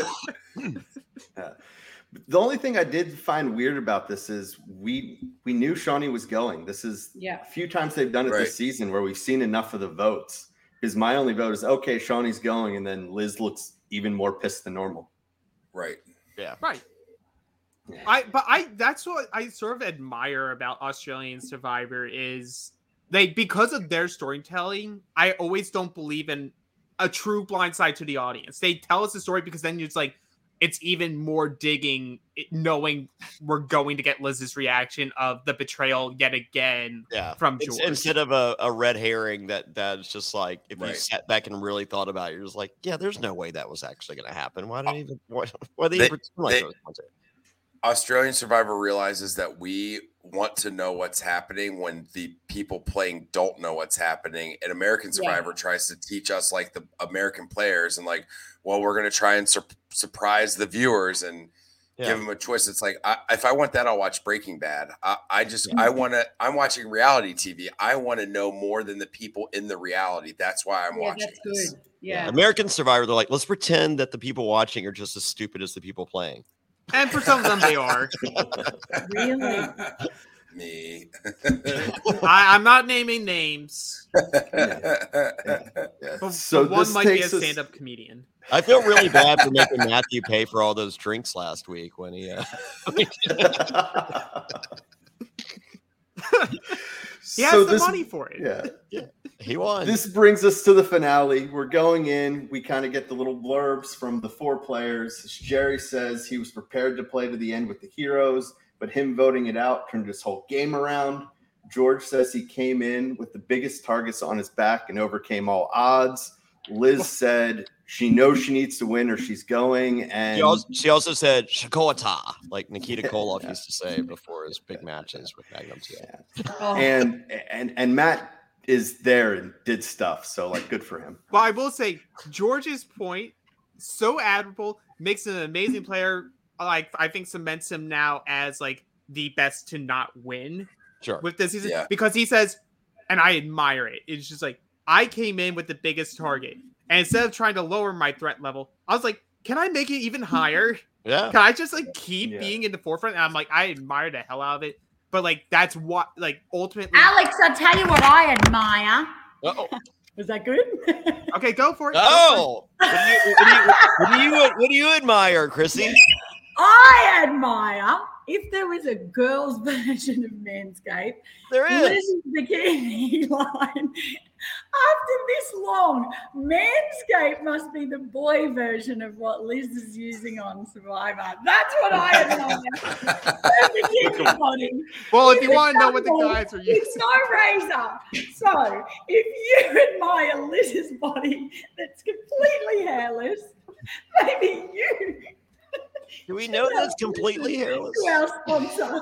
The only thing I did find weird about this is we knew Shawnee was going. This is a few times they've done it this season where we've seen enough of the votes. Because my only vote is, okay, Shawnee's going, and then Liz looks even more pissed than normal. Right. Yeah. Right. Yeah. That's what I sort of admire about Australian Survivor is because of their storytelling, I always don't believe in a true blindside to the audience. They tell us the story because then it's even more digging, knowing we're going to get Liz's reaction of the betrayal yet again from George. Instead of a red herring that's just like, if you sat back and really thought about it, you're just like, yeah, there's no way that was actually going to happen. Why they even pretend like those ones? Australian Survivor realizes that we want to know what's happening when the people playing don't know what's happening. And American Survivor tries to teach us the American players and we're going to try and surprise the viewers and give them a choice. It's if I want that, I'll watch Breaking Bad. I'm watching reality TV. I want to know more than the people in the reality. That's why I'm watching this. Good. Yeah. American Survivor, they're like, let's pretend that the people watching are just as stupid as the people playing. And for some of them, they are. Really? Me. I'm not naming names. So one might be a stand-up comedian. I feel really bad for making Matthew pay for all those drinks last week when he. He has the money for it. Yeah. He won. This brings us to the finale. We're going in. We kind of get the little blurbs from the four players. Jerry says he was prepared to play to the end with the heroes, but him voting it out turned his whole game around. George says he came in with the biggest targets on his back and overcame all odds. Liz said she knows she needs to win or she's going. And she also said Shakota, like Nikita Koloff used to say before his big matches with Magnum. And Matt is there and did stuff. So good for him. Well, I will say George's point, so admirable, makes an amazing player. I think cements him now as like the best to not win with this season because he says, and I admire it. It's just like I came in with the biggest target, and instead of trying to lower my threat level, I was like, can I make it even higher? Yeah. Can I just like keep being in the forefront? And I'm like, I admire the hell out of it. But like that's what like ultimately Alex, I'll tell you what I admire. Uh-oh. Was that good? Okay, go for it. Oh, what do you admire, Chrissy? I admire if there was a girl's version of Manscaped. There is. Liz's bikini line. After this long, Manscaped must be the boy version of what Liz is using on Survivor. That's what I admire. Bikini body. Well, if you want to know what the guys are using. It's no razor. So, if you admire Liz's body that's completely hairless, maybe you... Do we know that's completely hairless? To our sponsor.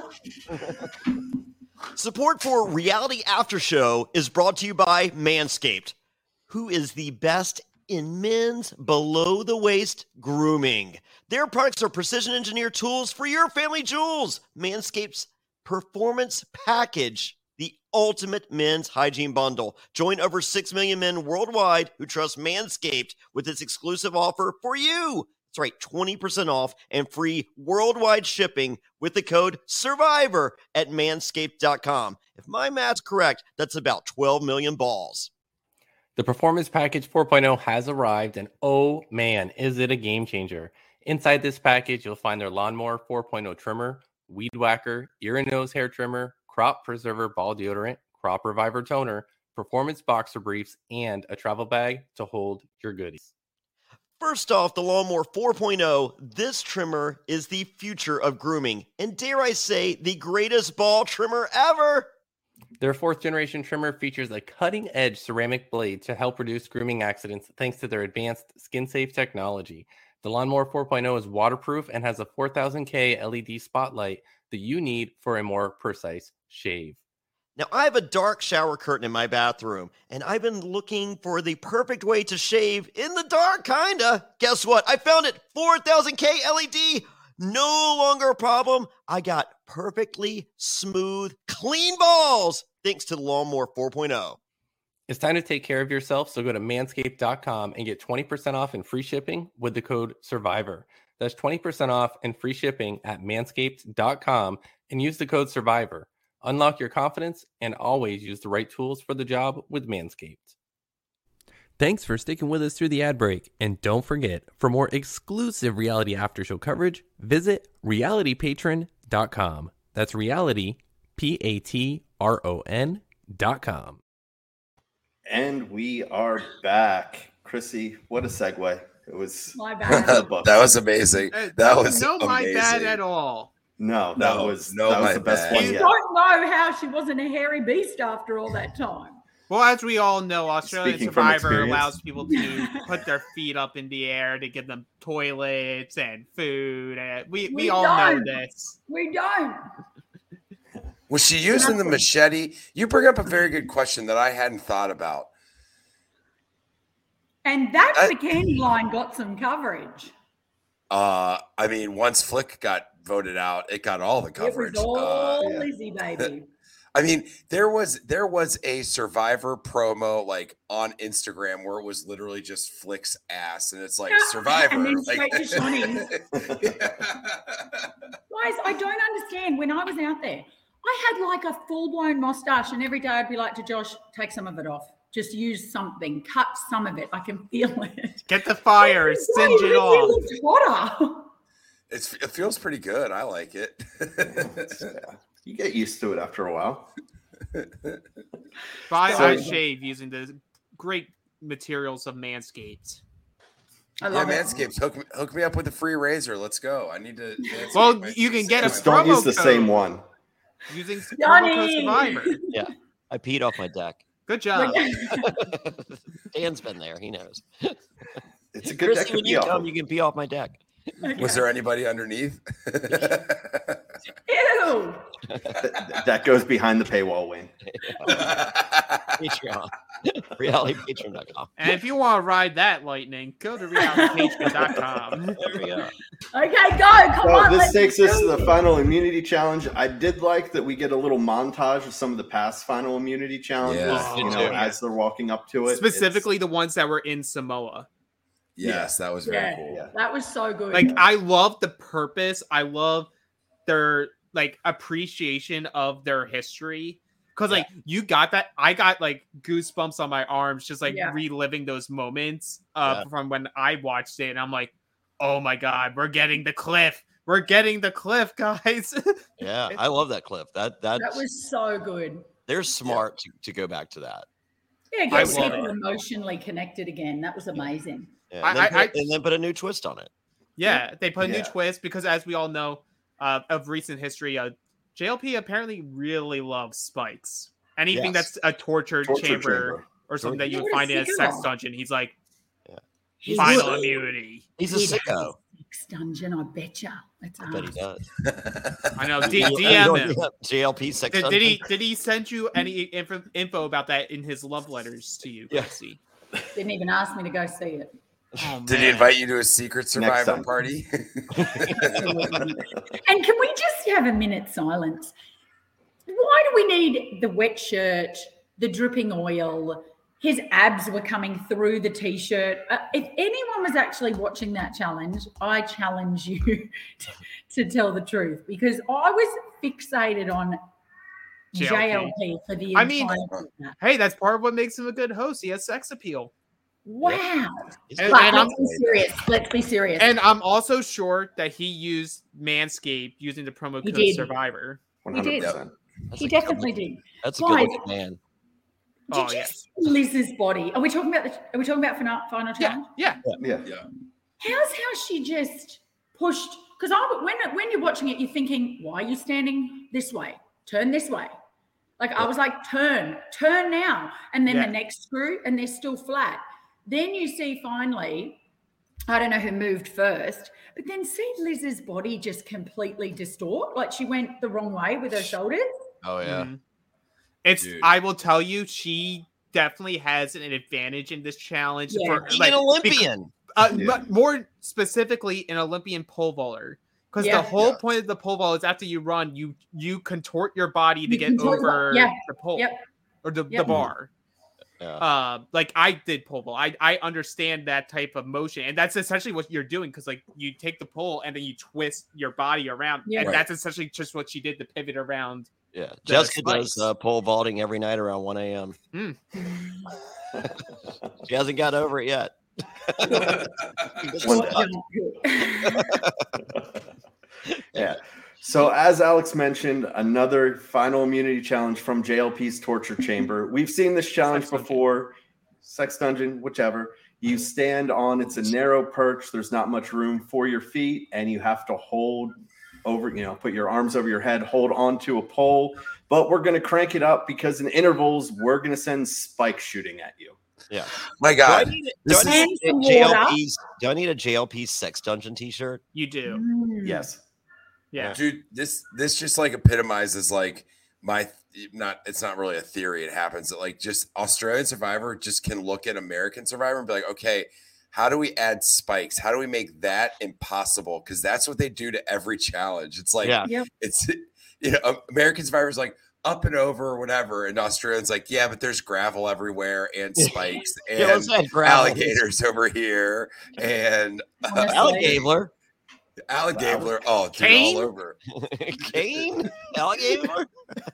Support for Reality After Show is brought to you by Manscaped, who is the best in men's below-the-waist grooming. Their products are precision-engineered tools for your family jewels. Manscaped's Performance Package, the ultimate men's hygiene bundle. Join over 6 million men worldwide who trust Manscaped with this exclusive offer for you. That's right, 20% off and free worldwide shipping with the code SURVIVOR at manscaped.com. If my math's correct, that's about 12 million balls. The Performance Package 4.0 has arrived, and oh man, is it a game changer. Inside this package, you'll find their Lawnmower 4.0 trimmer, Weed Whacker, ear and nose hair trimmer, Crop Preserver ball deodorant, Crop Reviver toner, Performance boxer briefs, and a travel bag to hold your goodies. First off, the Lawnmower 4.0, this trimmer is the future of grooming, and dare I say, the greatest ball trimmer ever. Their 4th generation trimmer features a cutting-edge ceramic blade to help reduce grooming accidents thanks to their advanced skin-safe technology. The Lawnmower 4.0 is waterproof and has a 4000K LED spotlight that you need for a more precise shave. Now, I have a dark shower curtain in my bathroom, and I've been looking for the perfect way to shave in the dark, kinda. Guess what? I found it, 4000K LED. No longer a problem. I got perfectly smooth, clean balls, thanks to the Lawnmower 4.0. It's time to take care of yourself, so go to manscaped.com and get 20% off and free shipping with the code SURVIVOR. That's 20% off and free shipping at manscaped.com and use the code SURVIVOR. Unlock your confidence and always use the right tools for the job with Manscaped. Thanks for sticking with us through the ad break. And don't forget, for more exclusive Reality After Show coverage, visit realitypatron.com. That's reality, Patron.com. And we are back. Chrissy, what a segue. It was my bad. That was amazing. That was no amazing. My bad at all. No, that was the best one You yet. don't know how she wasn't a hairy beast after all that time. Well, as we all know, Australian Speaking from Survivor experience. allows people to put their feet up in the air to give them toilets and food. And we all know this. We don't. Was she using the machete? You bring up a very good question that I hadn't thought about. And that bikini line got some coverage. I mean, once Flick got voted out, it got all the coverage. It was all Lizzie, baby. I mean, there was a Survivor promo like on Instagram where it was literally just Flick's ass, and it's like Survivor. And then like, straight to Shawnee's. Guys, I don't understand. When I was out there, I had like a full-blown mustache, and every day I'd be like to Josh, take some of it off. Just use something. Cut some of it. I can feel it. Get the fire. Singe it off. It looks hotter. it feels pretty good. I like it. You get used to it after a while. I shave using the great materials of Manscaped. I love Manscaped. Hook me up with a free razor. Let's go. I need to. Well, you can get a Just don't use the same one. Using promo code Survivor. Yeah, I peed off my deck. Good job. Dan's been there. He knows. It's a good deck to when pee you off come, of. you can pee off my deck. Was there anybody underneath? Ew. That goes behind the paywall, Wayne. Patreon. RealityPatreon.com. And if you want to ride that lightning, go to realitypatreon.com. There we go. Okay, go. Come on. This let's takes us do to it. the final immunity challenge. I did like that we get a little montage of some of the past final immunity challenges, as they're walking up to it. Specifically, the ones that were in Samoa. Yes, that was very cool. That was so good. Like, I love the purpose. I love their appreciation of their history. Because you got that. I got goosebumps on my arms just reliving those moments from when I watched it. And I'm like, oh my God, we're getting the cliff. We're getting the cliff, guys. Yeah, I love that clip. That was so good. They're smart to go back to that. Yeah, get people emotionally connected again. That was amazing. Yeah, and then put a new twist on it. Yeah, they put a new twist because, as we all know, of recent history, JLP apparently really loves spikes. Anything that's a torture chamber or something that you would find in a sex dungeon, he's like, final immunity. He's a sicko. Sex dungeon, I betcha. I bet he does. I know. DM him. JLP sex dungeon. Did he send you any info about that in his love letters to you? Yes. Didn't even ask me to go see it. Oh, Did he invite you to a secret survivor party? And can we just have a minute's silence? Why do we need the wet shirt, the dripping oil? His abs were coming through the t-shirt. If anyone was actually watching that challenge, I challenge you to tell the truth, because I was fixated on JLP for the entire hey, that's part of what makes him a good host. He has sex appeal. Wow. Let's be serious. And I'm also sure that he used Manscaped using the promo code Survivor. 100%. He definitely did. That's a good looking man. Did you see Liz's body? Are we talking about final challenge? Yeah. How she just pushed? Because when you're watching it, you're thinking, why are you standing this way? Turn this way. I was like, turn now. And then the next screw, and they're still flat. Then you see finally, I don't know who moved first, but then see Liz's body just completely distort. Like she went the wrong way with her shoulders. Oh, yeah. Mm-hmm. I will tell you, she definitely has an advantage in this challenge. Yeah. Being an Olympian. More specifically, an Olympian pole vaulter. Because the whole point of the pole vault is after you run, you contort your body to get over the pole or the bar. Yeah. I did pole vault. I understand that type of motion, and that's essentially what you're doing. Because you take the pole and then you twist your body around, and that's essentially just what she did to pivot around. Yeah, Jessica does pole vaulting every night around 1 a.m. She hasn't got over it yet. Yeah. So as Alex mentioned, another final immunity challenge from JLP's torture chamber. We've seen this challenge before. Sex dungeon, whichever. You stand on, it's a narrow perch. There's not much room for your feet, and you have to hold over, put your arms over your head, hold onto a pole. But we're going to crank it up because in intervals, we're going to send spikes shooting at you. Yeah. My God. Do I need a JLP sex dungeon t-shirt? You do. Yes. Yeah. Dude, this just epitomizes it's not really a theory. It happens that just Australian Survivor just can look at American Survivor and be like, okay, how do we add spikes? How do we make that impossible? Because that's what they do to every challenge. It's it's American Survivor's up and over or whatever, and Australians but there's gravel everywhere and spikes and alligators over here and alligator. Alligator. Oh, dude, all over. Kane? Alligator?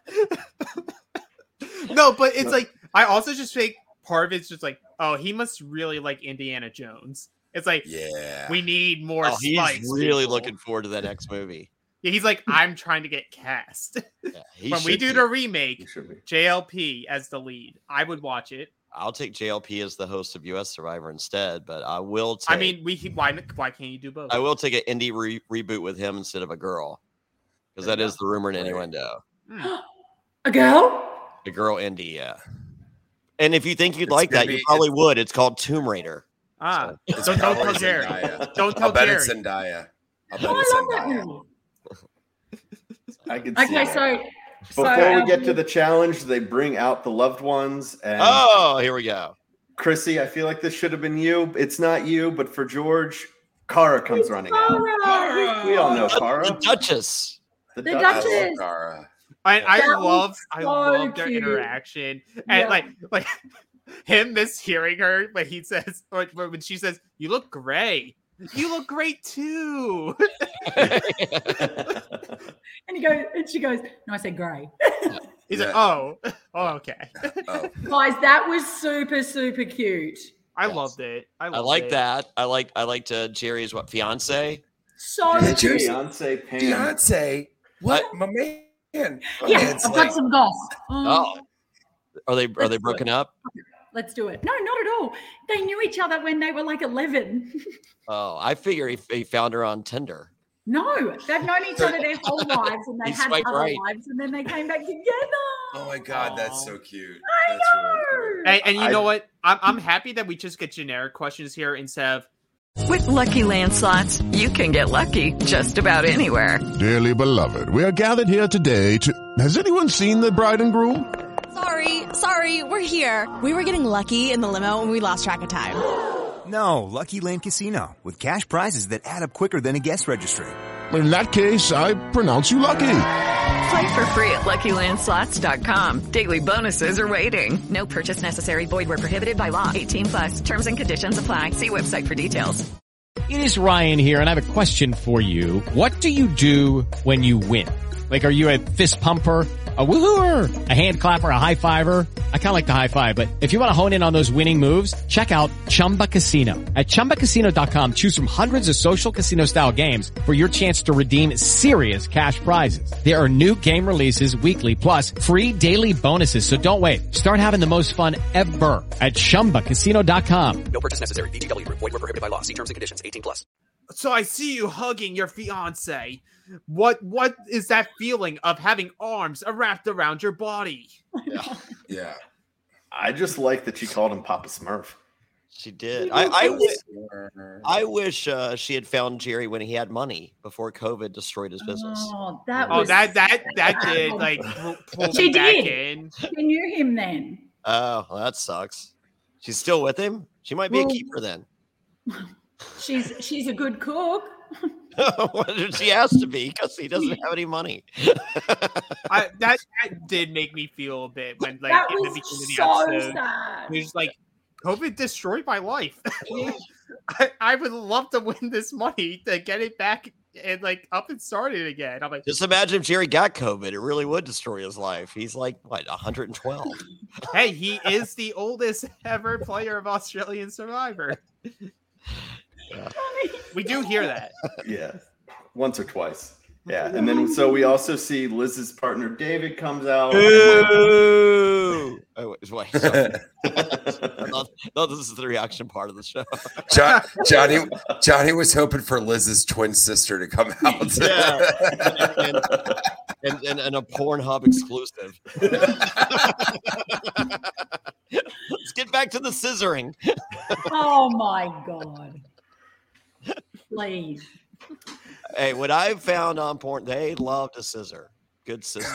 No, but it's I also just think part of it's just he must really like Indiana Jones. It's we need more spikes. He's really looking forward to that next movie. Yeah, he's I'm trying to get cast. When we do the remake, JLP as the lead, I would watch it. I'll take JLP as the host of US Survivor instead, but I will take... I mean, why can't you do both? I will take an indie reboot with him instead of a girl, because that is the rumor and innuendo. A girl? A girl indie, yeah. And if you think you'd like that, you probably would. It's called Tomb Raider. Don't tell Jerry. Don't tell I'll bet Jerry. it's Zendaya. I love that movie. I can see Okay, that. Before we get to the challenge, they bring out the loved ones. And here we go. Chrissy, I feel like this should have been you. It's not you, but for George, Cara comes running out. We all know Cara. The Duchess. The Duchess. I love Cara. I love their cute. interaction. And like him mishearing her when he says, or when she says, "You look gray. You look great too." And she goes, "No, I said grey." He's like, "Oh, okay." Guys, that was super, super cute. I loved it. I like that. I liked Jerry's fiance. So Beyonce, Pam. Beyonce. What? My man. Yeah, I've got some goss. Are they broken up? Let's do it. No, not at all. They knew each other when they were like 11. Oh, I figure he found her on Tinder. No, they've known each other their whole lives, and they had other lives, and then they came back together. Oh my God, that's so cute. I know. And you know what? I'm happy that we just get generic questions here instead of. With Lucky Land Slots, you can get lucky just about anywhere. Dearly beloved, we are gathered here today to. Has anyone seen the bride and groom? Sorry, we're here. We were getting lucky in the limo and we lost track of time. No, Lucky Land Casino, with cash prizes that add up quicker than a guest registry. In that case, I pronounce you lucky. Play for free at LuckyLandSlots.com. Daily bonuses are waiting. No purchase necessary. Void where prohibited by law. 18+. Terms and conditions apply. See website for details. It is Ryan here, and I have a question for you. What do you do when you win? Like, are you a fist pumper, a woohooer, a hand clapper, a high fiver? I kind of like the high five, but if you want to hone in on those winning moves, check out Chumba Casino. At ChumbaCasino.com, choose from hundreds of social casino style games for your chance to redeem serious cash prizes. There are new game releases weekly, plus free daily bonuses. So don't wait. Start having the most fun ever at ChumbaCasino.com. No purchase necessary. VGW. Void where prohibited by law. See terms and conditions. 18+. So I see you hugging your fiance. What is that feeling of having arms wrapped around your body? Yeah. I just like that she called him Papa Smurf. She did. I wish she had found Jerry when he had money before COVID destroyed his business. That did like pull She me back did. in. She knew him then. Oh, well, that sucks. She's still with him? She might be a keeper then. She's a good cook. She has to be because he doesn't have any money. That did make me feel a bit when like That in the was beginning of the so episode. sad. It was like COVID destroyed my life. I would love to win this money to get it back and like up and started again. I'm like, Just imagine if Jerry got COVID. It really would destroy his life. He's like, what, 112? hey, he is the oldest ever player of Australian Survivor. We do hear that. Yeah, once or twice. Yeah, and then so we also see Liz's partner David comes out. Ooh. Oh, wait, sorry. No, this is the reaction part of the show. Johnny was hoping for Liz's twin sister to come out. Yeah. and a Pornhub exclusive. Let's get back to the scissoring. Oh my God. Please. Hey, what I've found on porn, they love to scissor. Good sisters.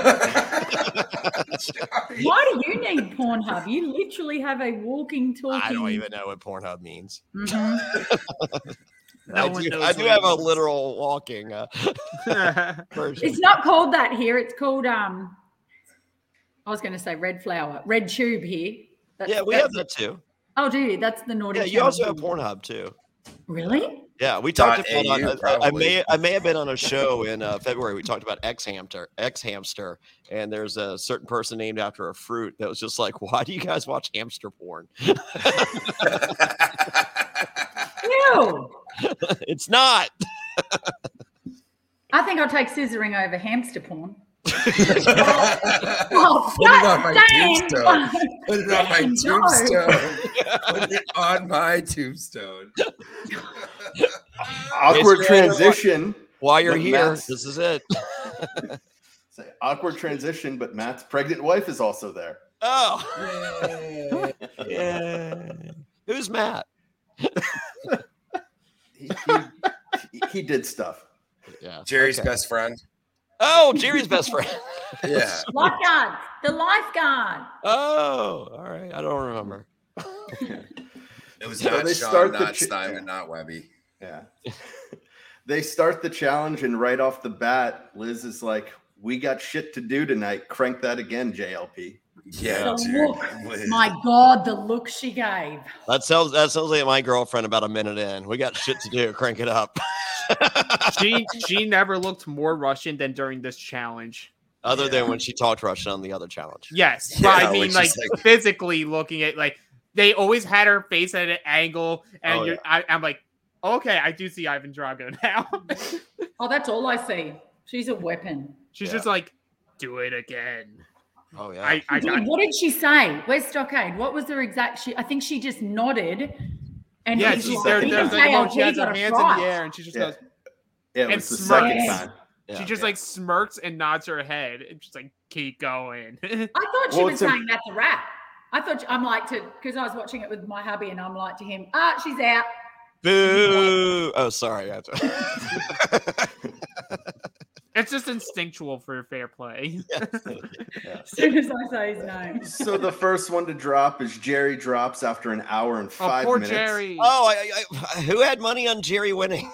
Why do you need Pornhub? You literally have a walking, talking. I don't even know what Pornhub means. Mm-hmm. I do have a literal walking version. It's not called that here. It's called I was going to say red flower, red tube here. We have that too. Oh, do you? That's the Nordic. Yeah, you also have Pornhub too. Really? Yeah, we talked about. I may have been on a show in February. We talked about X Hamster, and there's a certain person named after a fruit that was just like, "Why do you guys watch hamster porn?" Ew. It's not. I think I'll take scissoring over hamster porn. Put it on my tombstone. Put it on my tombstone. Put it on my tombstone. Awkward transition. While you're here, this is it. Say awkward transition, but Matt's pregnant wife is also there. Oh, yeah. Who's Matt? He did stuff. Yeah, Jerry's best friend. Oh, Jerry's best friend. Yeah. Lifeguard. The lifeguard. Oh, all right. I don't remember. It was So not they Sean, start the not ch- Steinman, not Webby. Yeah. They start the challenge, and right off the bat, Liz is like, "We got shit to do tonight. Crank that again, JLP." Yeah, The dude. look. My God, the look she gave. That sounds like my girlfriend about a minute in. We got shit to do. Crank it up. She never looked more Russian than during this challenge. Other than when she talked Russian on the other challenge. Yes, Yeah, but I mean, which like, is like- physically looking at, like, they always had her face at an angle, and Oh, I'm like, okay, I do see Ivan Drago now. Oh, that's all I see. She's a weapon. She's just like, do it again. Oh yeah. I got. Dude, what did she say? Where's Stockade? What was her exact? I think she just nodded. And Yeah, he's she's like, there. "You There's can like, say, oh, oh, she has he her got a hands in prize." the air, and she just goes. Yeah, it and was the smirks. second time. She just like smirks and nods her head, and just like keep going. I thought she Well, was it's a- saying that to rap. I thought I'm like to because I was watching it with my hubby, and I'm like to him, she's out. Boo! Oh, sorry. It's just instinctual for fair play. As soon as I say his name. So the first one to drop is Jerry drops after an hour and 5 poor minutes. Jerry. Oh, who had money on Jerry winning?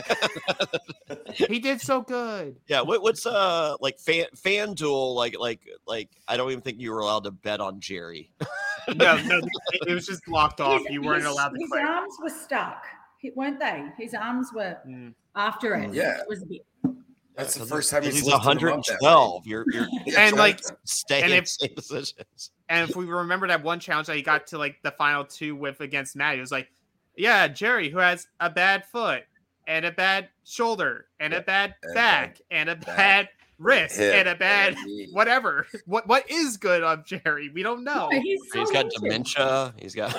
He did so good. Yeah, what's like FanDuel like I don't even think you were allowed to bet on Jerry. No, it was just blocked off. You weren't His- allowed to His play. arms were stuck, weren't they? His arms were after it. Yeah. It was a bit. That's the first time he's He's lifted him up that way. 112. You're And like, stay and in if- same positions. and if we remember that one challenge that he got to like the final two with against Matt, it was like, yeah, Jerry, who has a bad foot and a bad shoulder and a bad back and a bad wrist hip and a bad and a knee. whatever. What is good on Jerry? We don't know. No, he's Got injured. dementia. He's got.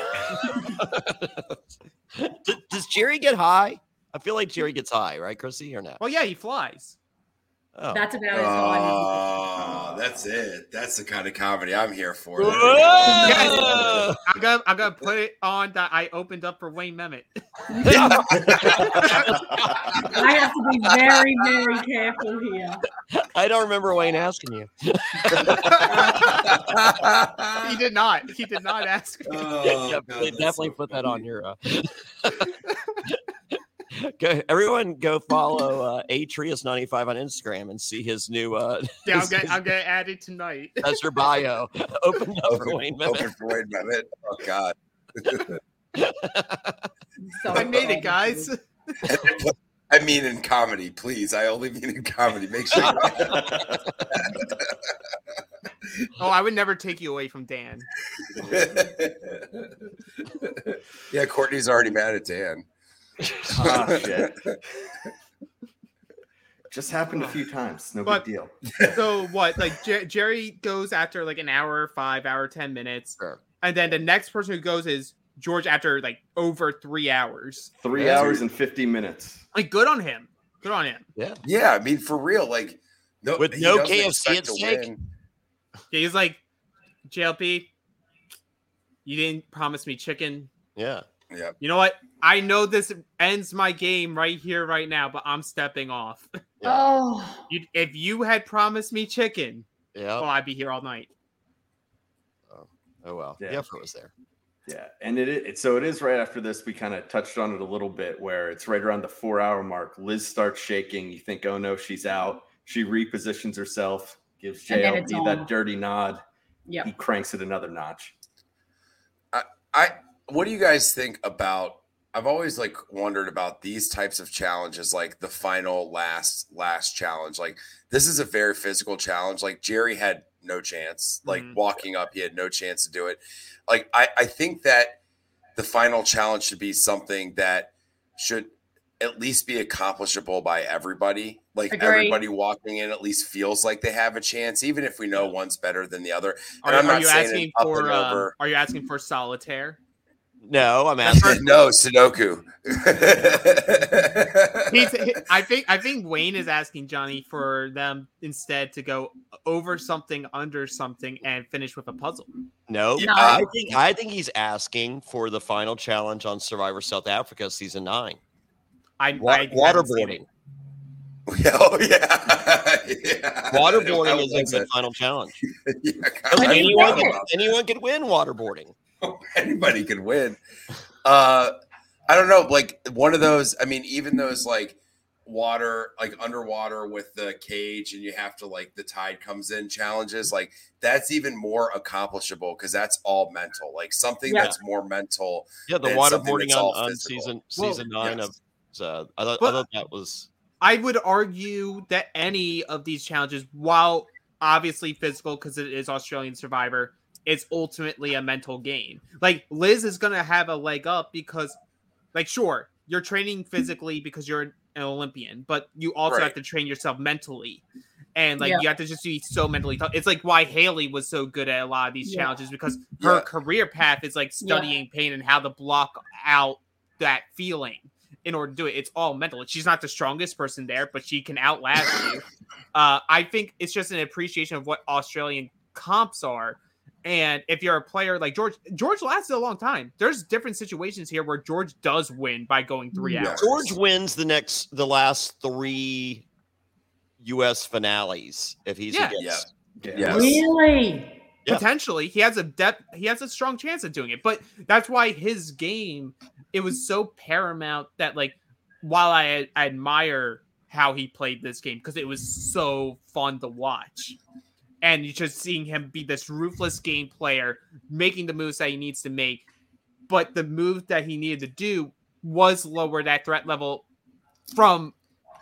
Does Jerry get high? I feel like Jerry gets high, right, Chrissy, or not? Well, yeah, he flies. Oh. That's about as high. Oh, that's it. That's the kind of comedy I'm here for. Whoa! I'm gonna put it on that I opened up for Wayne Mehmet. I have to be very, very careful here. I don't remember Wayne asking you. He did not. He did not ask. Oh, Yeah, God, they that's definitely so put that funny. on your. Everyone go follow Atrius95 on Instagram and see his new. Yeah, I'm gonna add it tonight. That's your bio. Open up for Wayne Mehmet. Open for Wayne Mehmet. Oh God. I made it, guys. I mean in comedy, please. I only mean in comedy. Make sure. Oh, I would never take you away from Dan. Yeah, Courtney's already mad at Dan. Oh, shit. Just happened a few times. No But- big deal. So what? Like Jerry goes after like an hour, 5 hour, 10 minutes, Sure. and then the next person who goes is George after like over 3 hours. 3 hours and 50 minutes. Like, good on him. Good on him. Yeah. Yeah, I mean for real, like With he no doesn't KFC expect at to stake? win. Yeah, he's like, JLP, you didn't promise me chicken. Yeah. Yeah. You know what? I know this ends my game right here, right now, but I'm stepping off. Oh, If you had promised me chicken, Yeah. well, I'd be here all night. Oh well. Yeah. The effort was there. Yeah, and so it is right after this. We kind of touched on it a little bit, where it's right around the 4 hour mark. Liz starts shaking. You think, oh no, she's out. She repositions herself, gives And then it's JLP that on. dirty nod. yeah. He cranks it another notch. What do you guys think about? I've always like wondered about these types of challenges, like the final last challenge. Like this is a very physical challenge. Like Jerry had no chance. Like walking up, he had no chance to do it. Like I think that the final challenge should be something that should at least be accomplishable by everybody. Like Agree. everybody walking in at least feels like they have a chance, even if we know one's better than the other. And Are, I'm are not you saying asking it up for? and over. Are you asking for solitaire? No, I'm asking. No, Sudoku. I think Wayne is asking Johnny for them instead to go over something, under something, and finish with a puzzle. No, No. I think he's asking for the final challenge on Survivor South Africa season 9. I haven't seen Waterboarding. it. Oh yeah. Waterboarding is a good final challenge. Anyone could win waterboarding. Anybody could win. I don't know, like one of those. I mean, even those like water, like underwater with the cage, and you have to like the tide comes in challenges. Like that's even more accomplishable because that's all mental. Like something that's more mental. Yeah, the waterboarding on season 9 of. I thought that was. I would argue that any of these challenges, while obviously physical because it is Australian Survivor, it's ultimately a mental game. Like Liz is going to have a leg up because, like, sure, you're training physically because you're an Olympian, but you also have to train yourself mentally. And like you have to just be so mentally tough. It's like why Haley was so good at a lot of these challenges because her career path is like studying pain and how to block out that feeling. In order to do it, it's all mental. She's not the strongest person there, but she can outlast you. I think it's just an appreciation of what Australian comps are. And if you're a player like George lasted a long time. There's different situations here where George does win by going 3 hours. George wins the last 3 U.S. finales if he's against. Really? Potentially, he has a strong chance of doing it, but that's why his game, it was so paramount that like, while I admire how he played this game because it was so fun to watch, and you're just seeing him be this ruthless game player, making the moves that he needs to make, but the move that he needed to do was lower that threat level from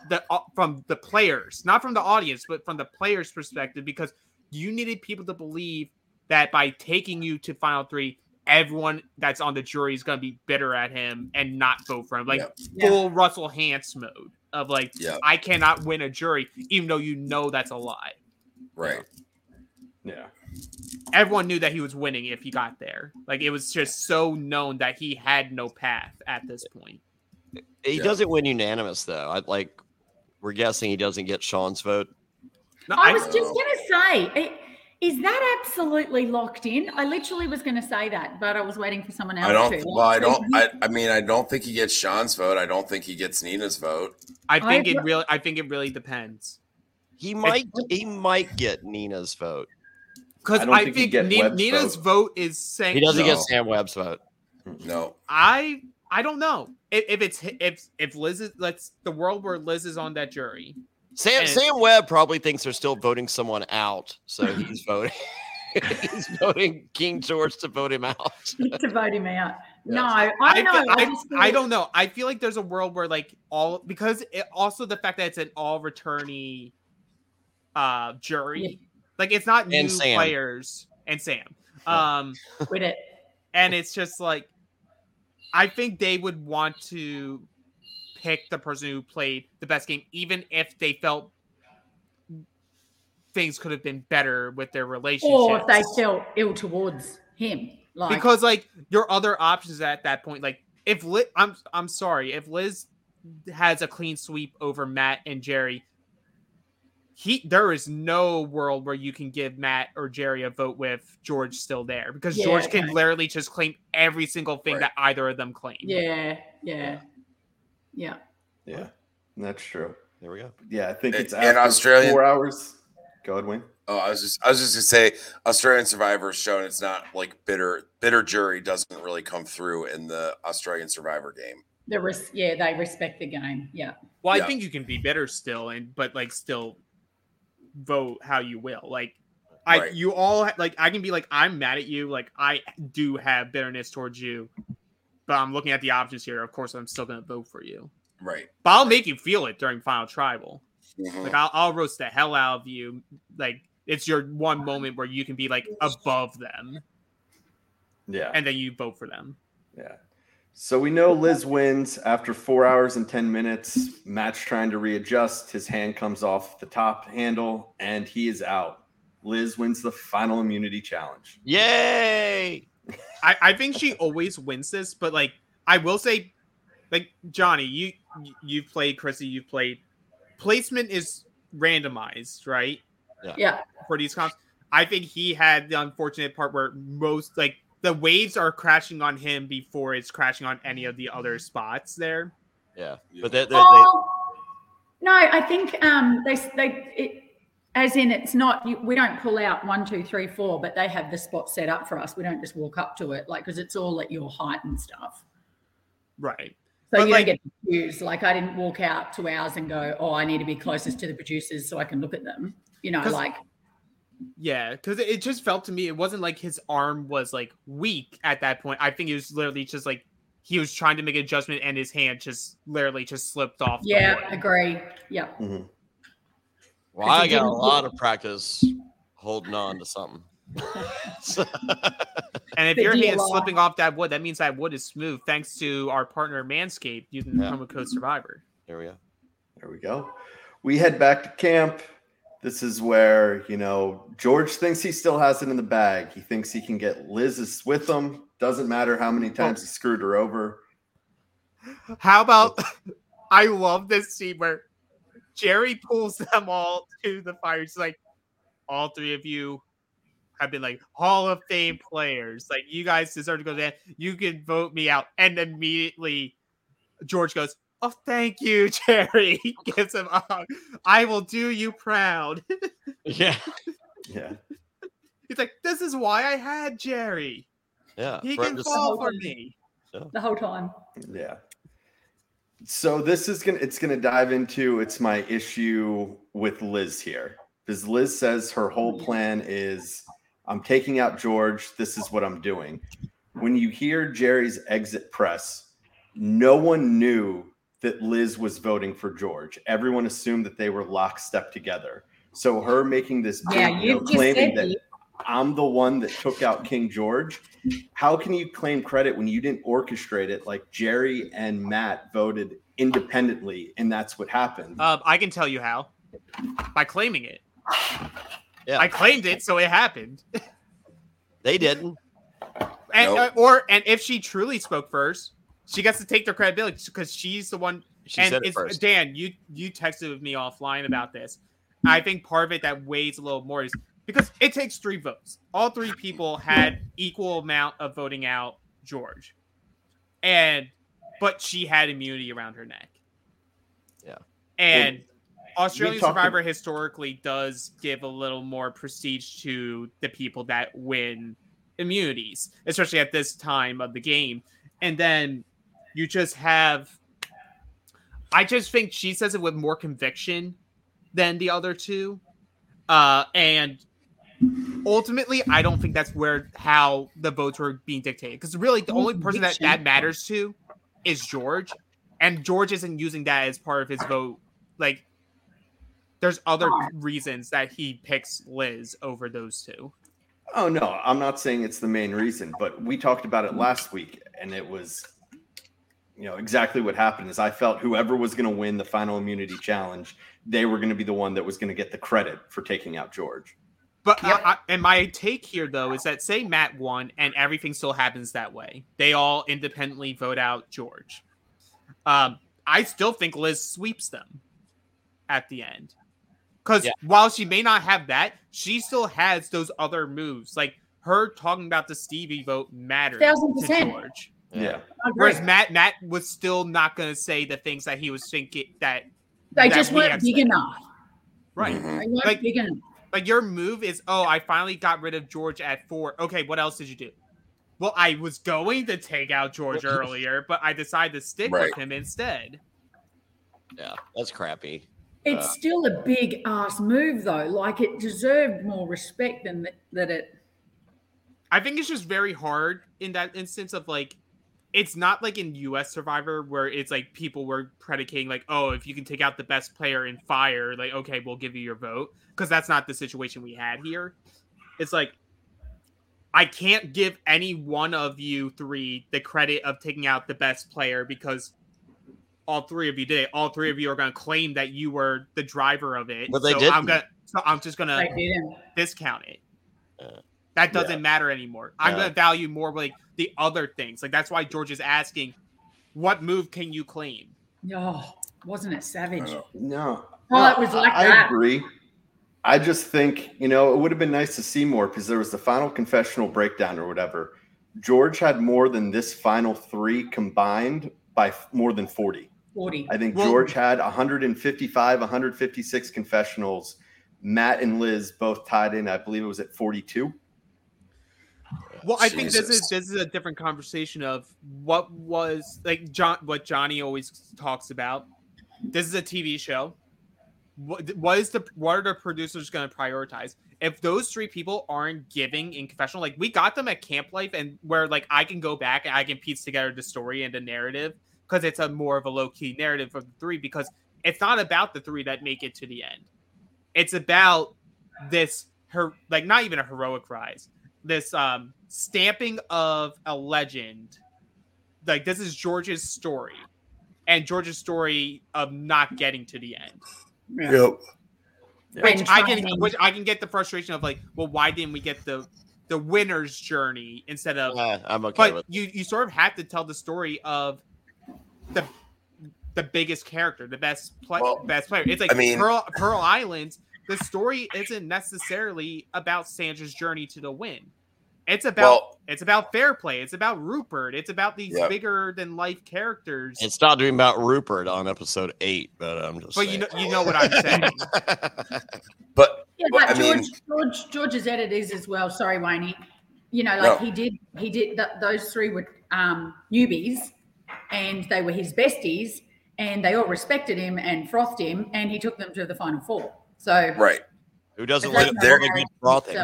the players, not from the audience, but from the players' perspective, because you needed people to believe that by taking you to Final 3, everyone that's on the jury is going to be bitter at him and not vote for him. Like full Russell Hantz mode of like, I cannot win a jury, even though you know that's a lie. Right. Yeah. Everyone knew that he was winning if he got there. Like it was just so known that he had no path at this point. He doesn't win unanimous though. We're guessing he doesn't get Sean's vote. No, I was just going to say, is that absolutely locked in? I literally was going to say that, but I was waiting for someone else to. Well, I don't think he gets Sean's vote. I don't think he gets Nina's vote. I think it really depends. He might get Nina's vote. Because I think Nina's vote is saying he doesn't get Sam Webb's vote. No. I don't know. If Liz is, let's the world where Liz is on that jury. Sam Webb probably thinks they're still voting someone out, so he's voting. He's voting King George to vote him out. To vote him out. Yes. No, I don't know. I feel like there's a world where like also the fact that it's an all returnee jury, like it's not new players and Sam. With it, and it's just like I think they would want to pick the person who played the best game, even if they felt things could have been better with their relationship, or if they felt ill towards him. Because like your other options at that point, like if I'm sorry, if Liz has a clean sweep over Matt and Jerry, there is no world where you can give Matt or Jerry a vote with George still there, because George can literally just claim every single thing that either of them claim. Yeah. That's true. There we go. Yeah, I think it's in Australian 4 hours. Go ahead, Wayne. Oh, I was just gonna say Australian Survivor shown it's not like bitter jury doesn't really come through in the Australian Survivor game. They respect the game. Yeah. Well, I think you can be bitter still, but like still vote how you will. Like you all like I can be like I'm mad at you. Like I do have bitterness towards you. But I'm looking at the options here. Of course, I'm still going to vote for you. Right. But I'll make you feel it during Final Tribal. Mm-hmm. Like I'll roast the hell out of you. Like it's your one moment where you can be like above them. Yeah. And then you vote for them. Yeah. So we know Liz wins after 4 hours and 10 minutes. Matt's trying to readjust. His hand comes off the top handle and he is out. Liz wins the final immunity challenge. Yay! I think she always wins this, but like I will say, like Johnny, you've played, Chrissy, you've played. Placement is randomized, right? Yeah. For these comps, I think he had the unfortunate part where most like the waves are crashing on him before it's crashing on any of the other spots there. Yeah, but No, I think as in it's not, we don't pull out 1, 2, 3, 4, but they have the spot set up for us. We don't just walk up to it, like, because it's all at your height and stuff. Right. So but you don't get confused. Like, I didn't walk out to ours and go, oh, I need to be closest to the producers so I can look at them. You know, like. Yeah, because it just felt to me, it wasn't like his arm was like weak at that point. I think it was literally just like he was trying to make an adjustment and his hand just literally just slipped off. Yeah, agree. Yeah. Mm-hmm. Well, I got a lot of practice holding on to something. And if your hand is slipping off that wood, that means that wood is smooth thanks to our partner Manscaped using the promo code Survivor. There we go. There we go. We head back to camp. This is where, George thinks he still has it in the bag. He thinks he can get Liz with him. Doesn't matter how many times he screwed her over. How about, I love this scene where Jerry pulls them all to the fire. It's like, all three of you have been like Hall of Fame players. Like, you guys deserve to go there. You can vote me out. And immediately George goes, oh, thank you, Jerry. He gives him a hug. I will do you proud. Yeah. Yeah. He's like, this is why I had Jerry. Yeah. He can fall for me. The whole time. Yeah. So this is it's gonna dive into my issue with Liz here. Because Liz says her whole plan is, I'm taking out George. This is what I'm doing. When you hear Jerry's exit press, no one knew that Liz was voting for George. Everyone assumed that they were lockstep together. So her making this claiming that I'm the one that took out King George. How can you claim credit when you didn't orchestrate it? Like Jerry and Matt voted independently, and that's what happened. I can tell you how. By claiming it. Yeah. I claimed it, so it happened. They didn't. And and if she truly spoke first, she gets to take their credibility because she's the one. She said it first. Dan, you texted with me offline about this. I think part of it that weighs a little more is because it takes 3 votes. All 3 people had equal amount of voting out George, but she had immunity around her neck. Yeah, and Australian Survivor historically does give a little more prestige to the people that win immunities, especially at this time of the game. And then you just have, I just think she says it with more conviction than the other 2. And ultimately, I don't think that's how the votes were being dictated. Because really, the only person that matters to is George. And George isn't using that as part of his vote. Like, there's other reasons that he picks Liz over those 2. Oh, no, I'm not saying it's the main reason, but we talked about it last week, and it was, exactly what happened is I felt whoever was going to win the final immunity challenge, they were going to be the one that was going to get the credit for taking out George. But and my take here, though, is that say Matt won and everything still happens that way. They all independently vote out George. I still think Liz sweeps them at the end. Because while she may not have that, she still has those other moves. Like her talking about the Stevie vote mattered 1000%. to George. Yeah. Whereas Matt was still not going to say the things that he was thinking that they just weren't big enough. Right. They weren't big enough. Like your move is, I finally got rid of George at 4. Okay, what else did you do? Well, I was going to take out George earlier, but I decided to stick with him instead. Yeah, that's crappy. It's still a big ass move, though. Like, it deserved more respect than that it. I think it's just very hard in that instance of like, it's not like in US Survivor where it's like people were predicating like, oh, if you can take out the best player in fire, like, okay, we'll give you your vote. Because that's not the situation we had here. It's like, I can't give any one of you 3 the credit of taking out the best player because all 3 of you did it. All 3 of you are going to claim that you were the driver of it. But they didn't. I'm just going to discount it. That doesn't matter anymore. I'm going to value more like the other things. Like that's why George is asking, what move can you claim? Oh, wasn't it savage? No. It was like that. I agree. I just think, it would have been nice to see more because there was the final confessional breakdown or whatever. George had more than this final 3 combined by more than 40. 40. I think George had 155, 156 confessionals. Matt and Liz both tied in. I believe it was at 42. Well, I think this is a different conversation of what was like what Johnny always talks about. This is a TV show. What are the producers going to prioritize? If those three people aren't giving in confessional, like we got them at Camp Life, and where like I can go back and I can piece together the story and the narrative because it's a more of a low key narrative of the three, because it's not about the three that make it to the end. It's about this not even a heroic rise. This stamping of a legend. Like this is George's story, and George's story of not getting to the end. Yeah. Yep. Which I can get the frustration of like, well, why didn't we get the winner's journey instead of? I'm okay with you sort of have to tell the story of the biggest character, the best player. It's like Pearl Island. The story isn't necessarily about Sandra's journey to the win. It's about fair play. It's about Rupert. It's about these bigger than life characters. It's not doing about Rupert on episode 8, but I'm just. But saying. you know what I'm saying. But George's edit is as well. Sorry, Wayne. He did. Those three were newbies, and they were his besties, and they all respected him and frothed him, and he took them to the final four. So right, who doesn't like a good frothing?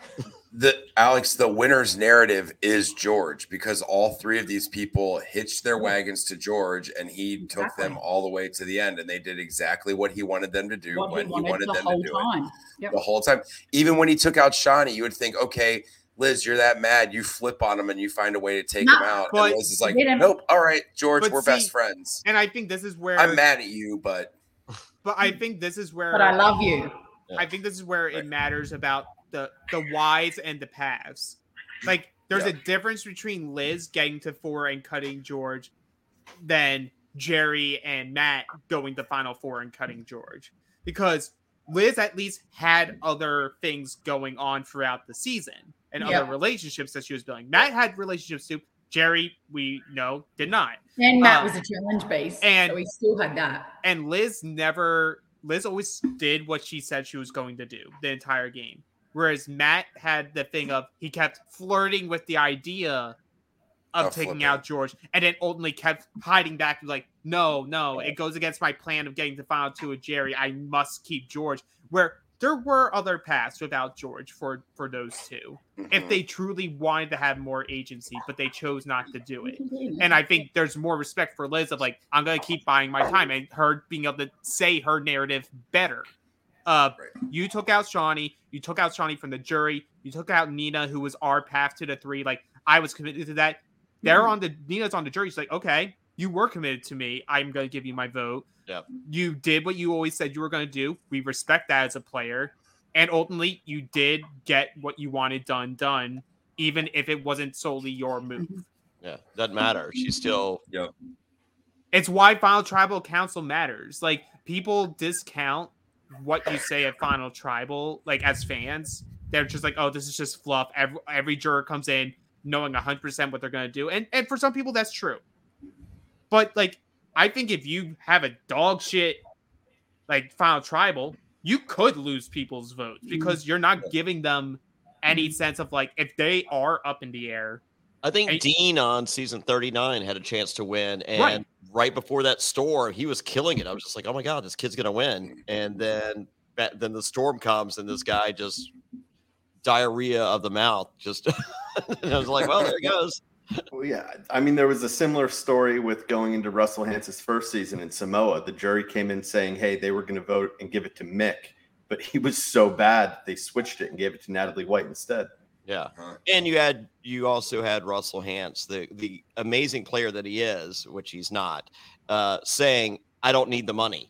The winner's narrative is George, because all three of these people hitched their wagons to George, and he took them all the way to the end, and they did exactly what he wanted them to do when he wanted them to do it the whole time. Even when he took out Shawnee, you would think, okay, Liz, you're that mad, you flip on him and you find a way to take him out. And Liz is like, nope, all right, George, we're best friends. And I think this is where I'm mad at you, but I think this is where I love you. I think this is where it matters about the whys and the paths. Like there's a difference between Liz getting to 4 and cutting George than Jerry and Matt going to Final 4 and cutting George, because Liz at least had other things going on throughout the season and other relationships that she was building. Matt had relationships too. Jerry, we know, did not. And Matt was a challenge base, and so he still had that. And Liz always did what she said she was going to do the entire game. Whereas Matt had the thing of he kept flirting with the idea of taking out George, and then ultimately kept hiding back and like, no, it goes against my plan of getting to Final 2 with Jerry. I must keep George. Where there were other paths without George for those two, if they truly wanted to have more agency, but they chose not to do it. And I think there's more respect for Liz of like, I'm going to keep buying my time, and her being able to say her narrative better. You took out Shawnee. You took out Shawnee from the jury. You took out Nina, who was our path to the 3. Like I was committed to that. Nina's on the jury. She's like, okay, you were committed to me. I'm going to give you my vote. Yep. You did what you always said you were going to do. We respect that as a player. And ultimately, you did get what you wanted done, even if it wasn't solely your move. Yeah, doesn't matter. She's still. Yep. It's why Final Tribal Council matters. Like people discount what you say at Final Tribal, like as fans. They're just like, oh, this is just fluff. Every juror comes in knowing 100% what they're going to do. And for some people, that's true. But like, I think if you have a dog shit like Final Tribal, you could lose people's votes because you're not giving them any sense of like, if they are up in the air. I think Dean on season 39 had a chance to win. And right before that storm, he was killing it. I was just like, oh my God, this kid's going to win. And then the storm comes and this guy just diarrhea of the mouth. Just, and I was like, well, there he goes. Well, yeah. I mean, there was a similar story with going into Russell Hance's first season in Samoa. The jury came in saying, hey, they were going to vote and give it to Mick, but he was so bad they switched it and gave it to Natalie White instead. Yeah. And you also had Russell Hantz, the amazing player that he is, which he's not, saying, I don't need the money.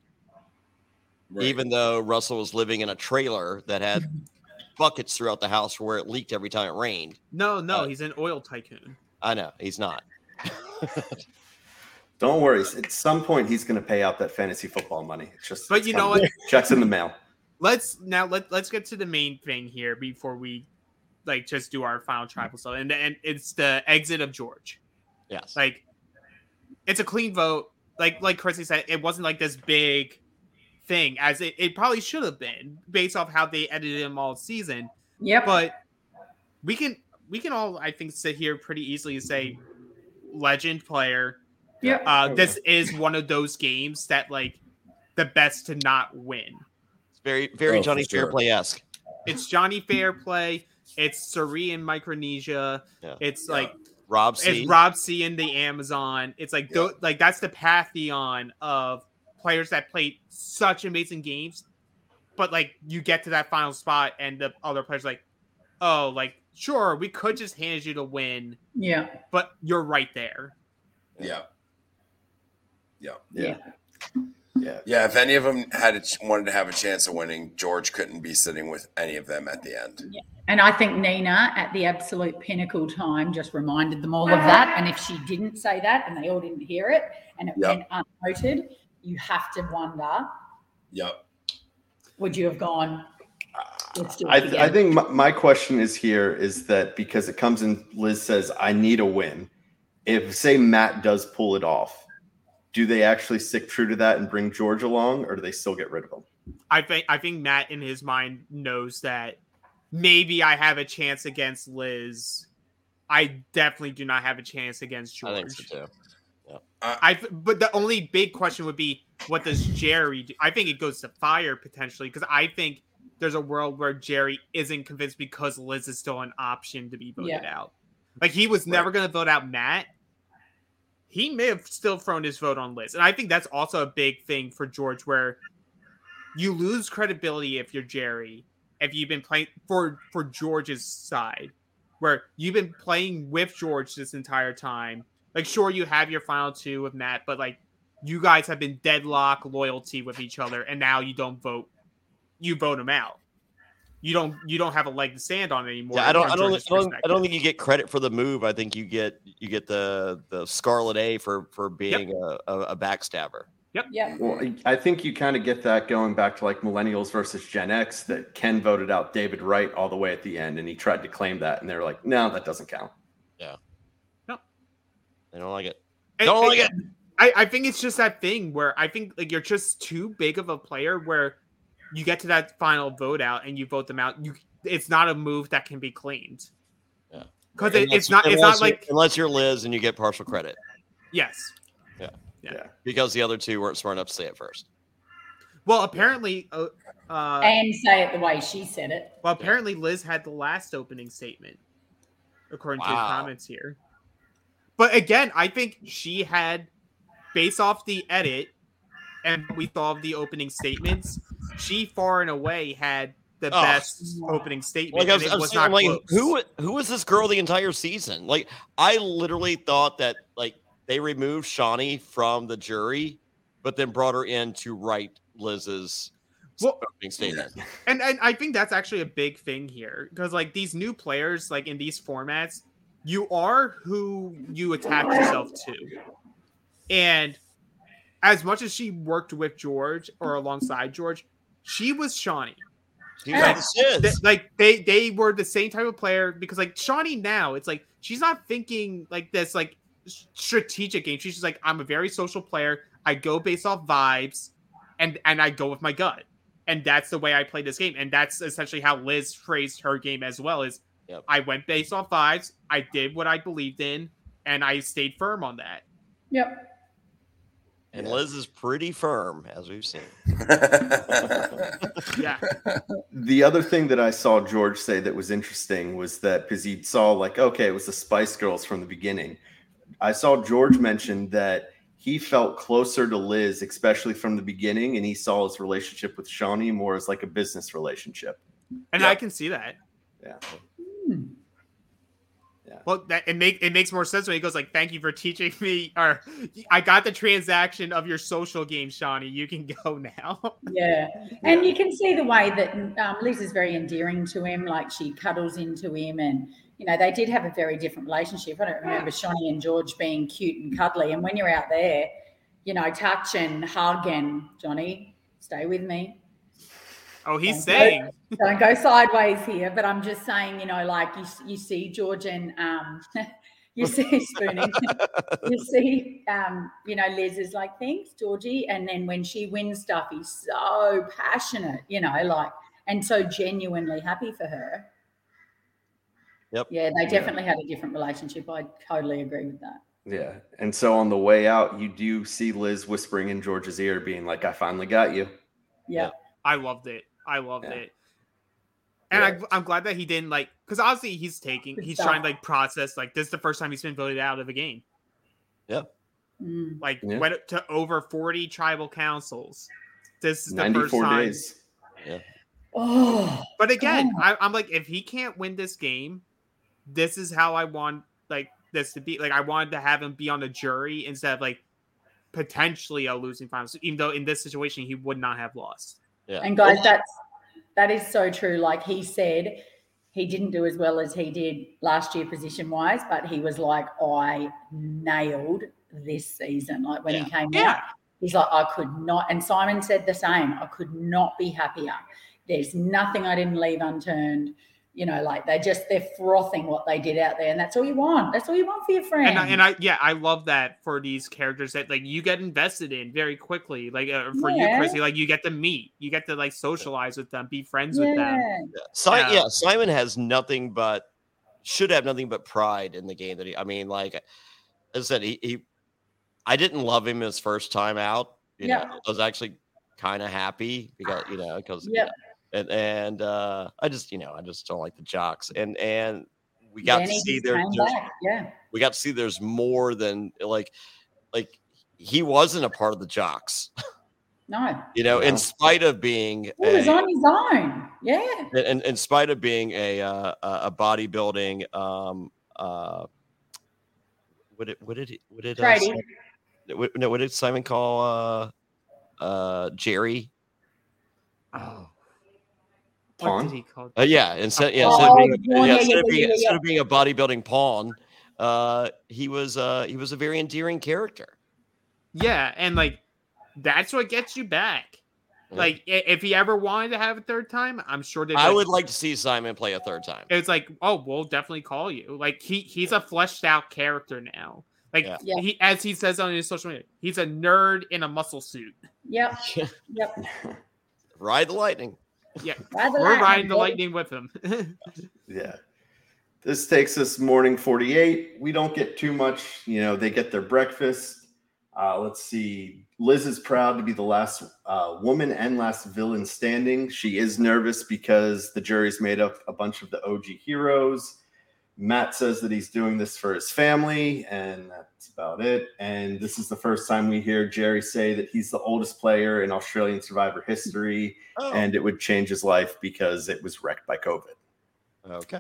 Right. Even though Russell was living in a trailer that had buckets throughout the house where it leaked every time it rained. No, he's an oil tycoon. I know he's not. Don't worry. At some point, he's going to pay out that fantasy football money. It's just, but you know what? Checks in the mail. Let's get to the main thing here before we like just do our Final Tribal stuff, and it's the exit of George. Yes, like it's a clean vote. like Chrissy said, it wasn't like this big thing as it probably should have been based off how they edited him all season. Yep. But we can all, I think, sit here pretty easily and say legend player. Yep. This is one of those games that like the best to not win. It's very Johnny Fairplay-esque. It's Johnny Fairplay. It's Suri in Micronesia. Yeah. It's like Rob C. It's Rob C in the Amazon. It's like like that's the pantheon of players that played such amazing games, but like you get to that final spot and the other players like, oh, like sure we could just hand you the win. Yeah, but you're right there. Yeah. If any of them wanted to have a chance of winning, George couldn't be sitting with any of them at the end. Yeah. And I think Nina at the absolute pinnacle time just reminded them all of that. And if she didn't say that and they all didn't hear it and it went unnoted, you have to wonder. Yep. Would you have gone? Let's do it I again. think my question is that because it comes in, Liz says, I need a win. If, say, Matt does pull it off, do they actually stick true to that and bring George along, or do they still get rid of him? I think Matt in his mind knows that maybe I have a chance against Liz. I definitely do not have a chance against George. I think so too. Yeah. But the only big question would be, what does Jerry do? I think it goes to fire potentially, because I think there's a world where Jerry isn't convinced because Liz is still an option to be voted out. Like he was never going to vote out Matt. He may have still thrown his vote on Liz. And I think that's also a big thing for George, where you lose credibility if you're Jerry, if you've been playing for George's side, where you've been playing with George this entire time. Like, sure, you have your final two with Matt, but like you guys have been deadlock loyalty with each other, and now you don't vote. You vote him out. You don't have a leg to stand on anymore. Yeah, I don't think you get credit for the move. I think you get the Scarlet A for being a backstabber. Yep. Yeah. Well, I think you kind of get that going back to like Millennials versus Gen X, that Ken voted out David Wright all the way at the end, and he tried to claim that, and they're like, no, that doesn't count. Yeah. No. They don't like it. I think it's just that thing where I think like you're just too big of a player where you get to that final vote out and you vote them out. It's not a move that can be claimed. Yeah. Because it's not like unless you're Liz and you get partial credit. Yes. Yeah. Because the other two weren't smart enough to say it first. Well, apparently and say it the way she said it. Well, apparently Liz had the last opening statement, according to the comments here. But again, I think she had, based off the edit and we saw of the opening statements, she far and away had the best opening statement. Like who was this girl the entire season? Like, I literally thought that like they removed Shawnee from the jury, but then brought her in to write Liz's opening statement. And I think that's actually a big thing here, because like these new players, like in these formats, you are who you attach yourself to. And as much as she worked with George or alongside George, she was Shawnee. Like they were the same type of player, because like Shawnee now, it's like she's not thinking like this like strategic game. She's just like, I'm a very social player. I go based off vibes, and I go with my gut, and that's the way I play this game. And that's essentially how Liz phrased her game as well. Is I went based off vibes. I did what I believed in, and I stayed firm on that. Yep. And Liz is pretty firm, as we've seen. Yeah. The other thing that I saw George say that was interesting was that, because he saw like, okay, it was the Spice Girls from the beginning. I saw George mention that he felt closer to Liz, especially from the beginning, and he saw his relationship with Shawnee more as like a business relationship. And I can see that. Yeah. Well, it makes more sense when he goes like, "Thank you for teaching me," or "I got the transaction of your social game, Shawnee. You can go now." Yeah, and you can see the way that Liz is very endearing to him. Like she cuddles into him, and you know they did have a very different relationship. I don't remember Shawnee and George being cute and cuddly. And when you're out there, you know, touch and hug and Johnny, stay with me. Oh, he's saying. Don't go sideways here, but I'm just saying, you know, like you see George and You see spooning. You see, Liz is like, thanks, Georgie. And then when she wins stuff, he's so passionate, and so genuinely happy for her. Yep. Yeah, they definitely had a different relationship. I totally agree with that. Yeah. And so on the way out, you do see Liz whispering in George's ear, being like, I finally got you. Yeah. I loved it. And I'm glad that he didn't because obviously he's trying to process, this is the first time he's been voted out of a game. Yeah. Went to over 40 tribal councils. This is the 94 first time. days. Yeah. Oh. But again, I'm like, if he can't win this game, this is how I want this to be. I wanted to have him be on the jury instead of potentially a losing final, even though in this situation he would not have lost. Yeah. And guys, that is so true. Like he said, he didn't do as well as he did last year position wise, but he was like, I nailed this season. When he came out, he's like, I could not. And Simon said the same. I could not be happier. There's nothing I didn't leave unturned. They're frothing what they did out there, and that's all you want. That's all you want for your friend. I love that for these characters that you get invested in very quickly. For you, Chrissy, you get to meet, you get to socialize with them, be friends with them. Simon has should have nothing but pride in the game that as I said, I didn't love him his first time out. I was actually kind of happy because And I just don't like the jocks. And we got to see we got to see there's more than he wasn't a part of the jocks. No. In spite of being he was on his own. Yeah. And in spite of being a bodybuilding what did Simon call Jerry? Oh. Pawn? What did he call instead of being a bodybuilding pawn, he was a very endearing character. Yeah, and that's what gets you back. If he ever wanted to have a third time, I'm sure that I would like to see Simon play a third time. It's we'll definitely call you. He's a fleshed out character now. He, as he says on his social media, he's a nerd in a muscle suit. Yep. Ride the lightning. Yeah, we're riding the lightning with him. Yeah. This takes us morning 48. We don't get too much. They get their breakfast. Let's see. Liz is proud to be the last woman and last villain standing. She is nervous because the jury's made up a bunch of the OG heroes. Matt says that he's doing this for his family, and that's about it. And this is the first time we hear Jerry say that he's the oldest player in Australian Survivor history, and it would change his life because it was wrecked by COVID. Okay.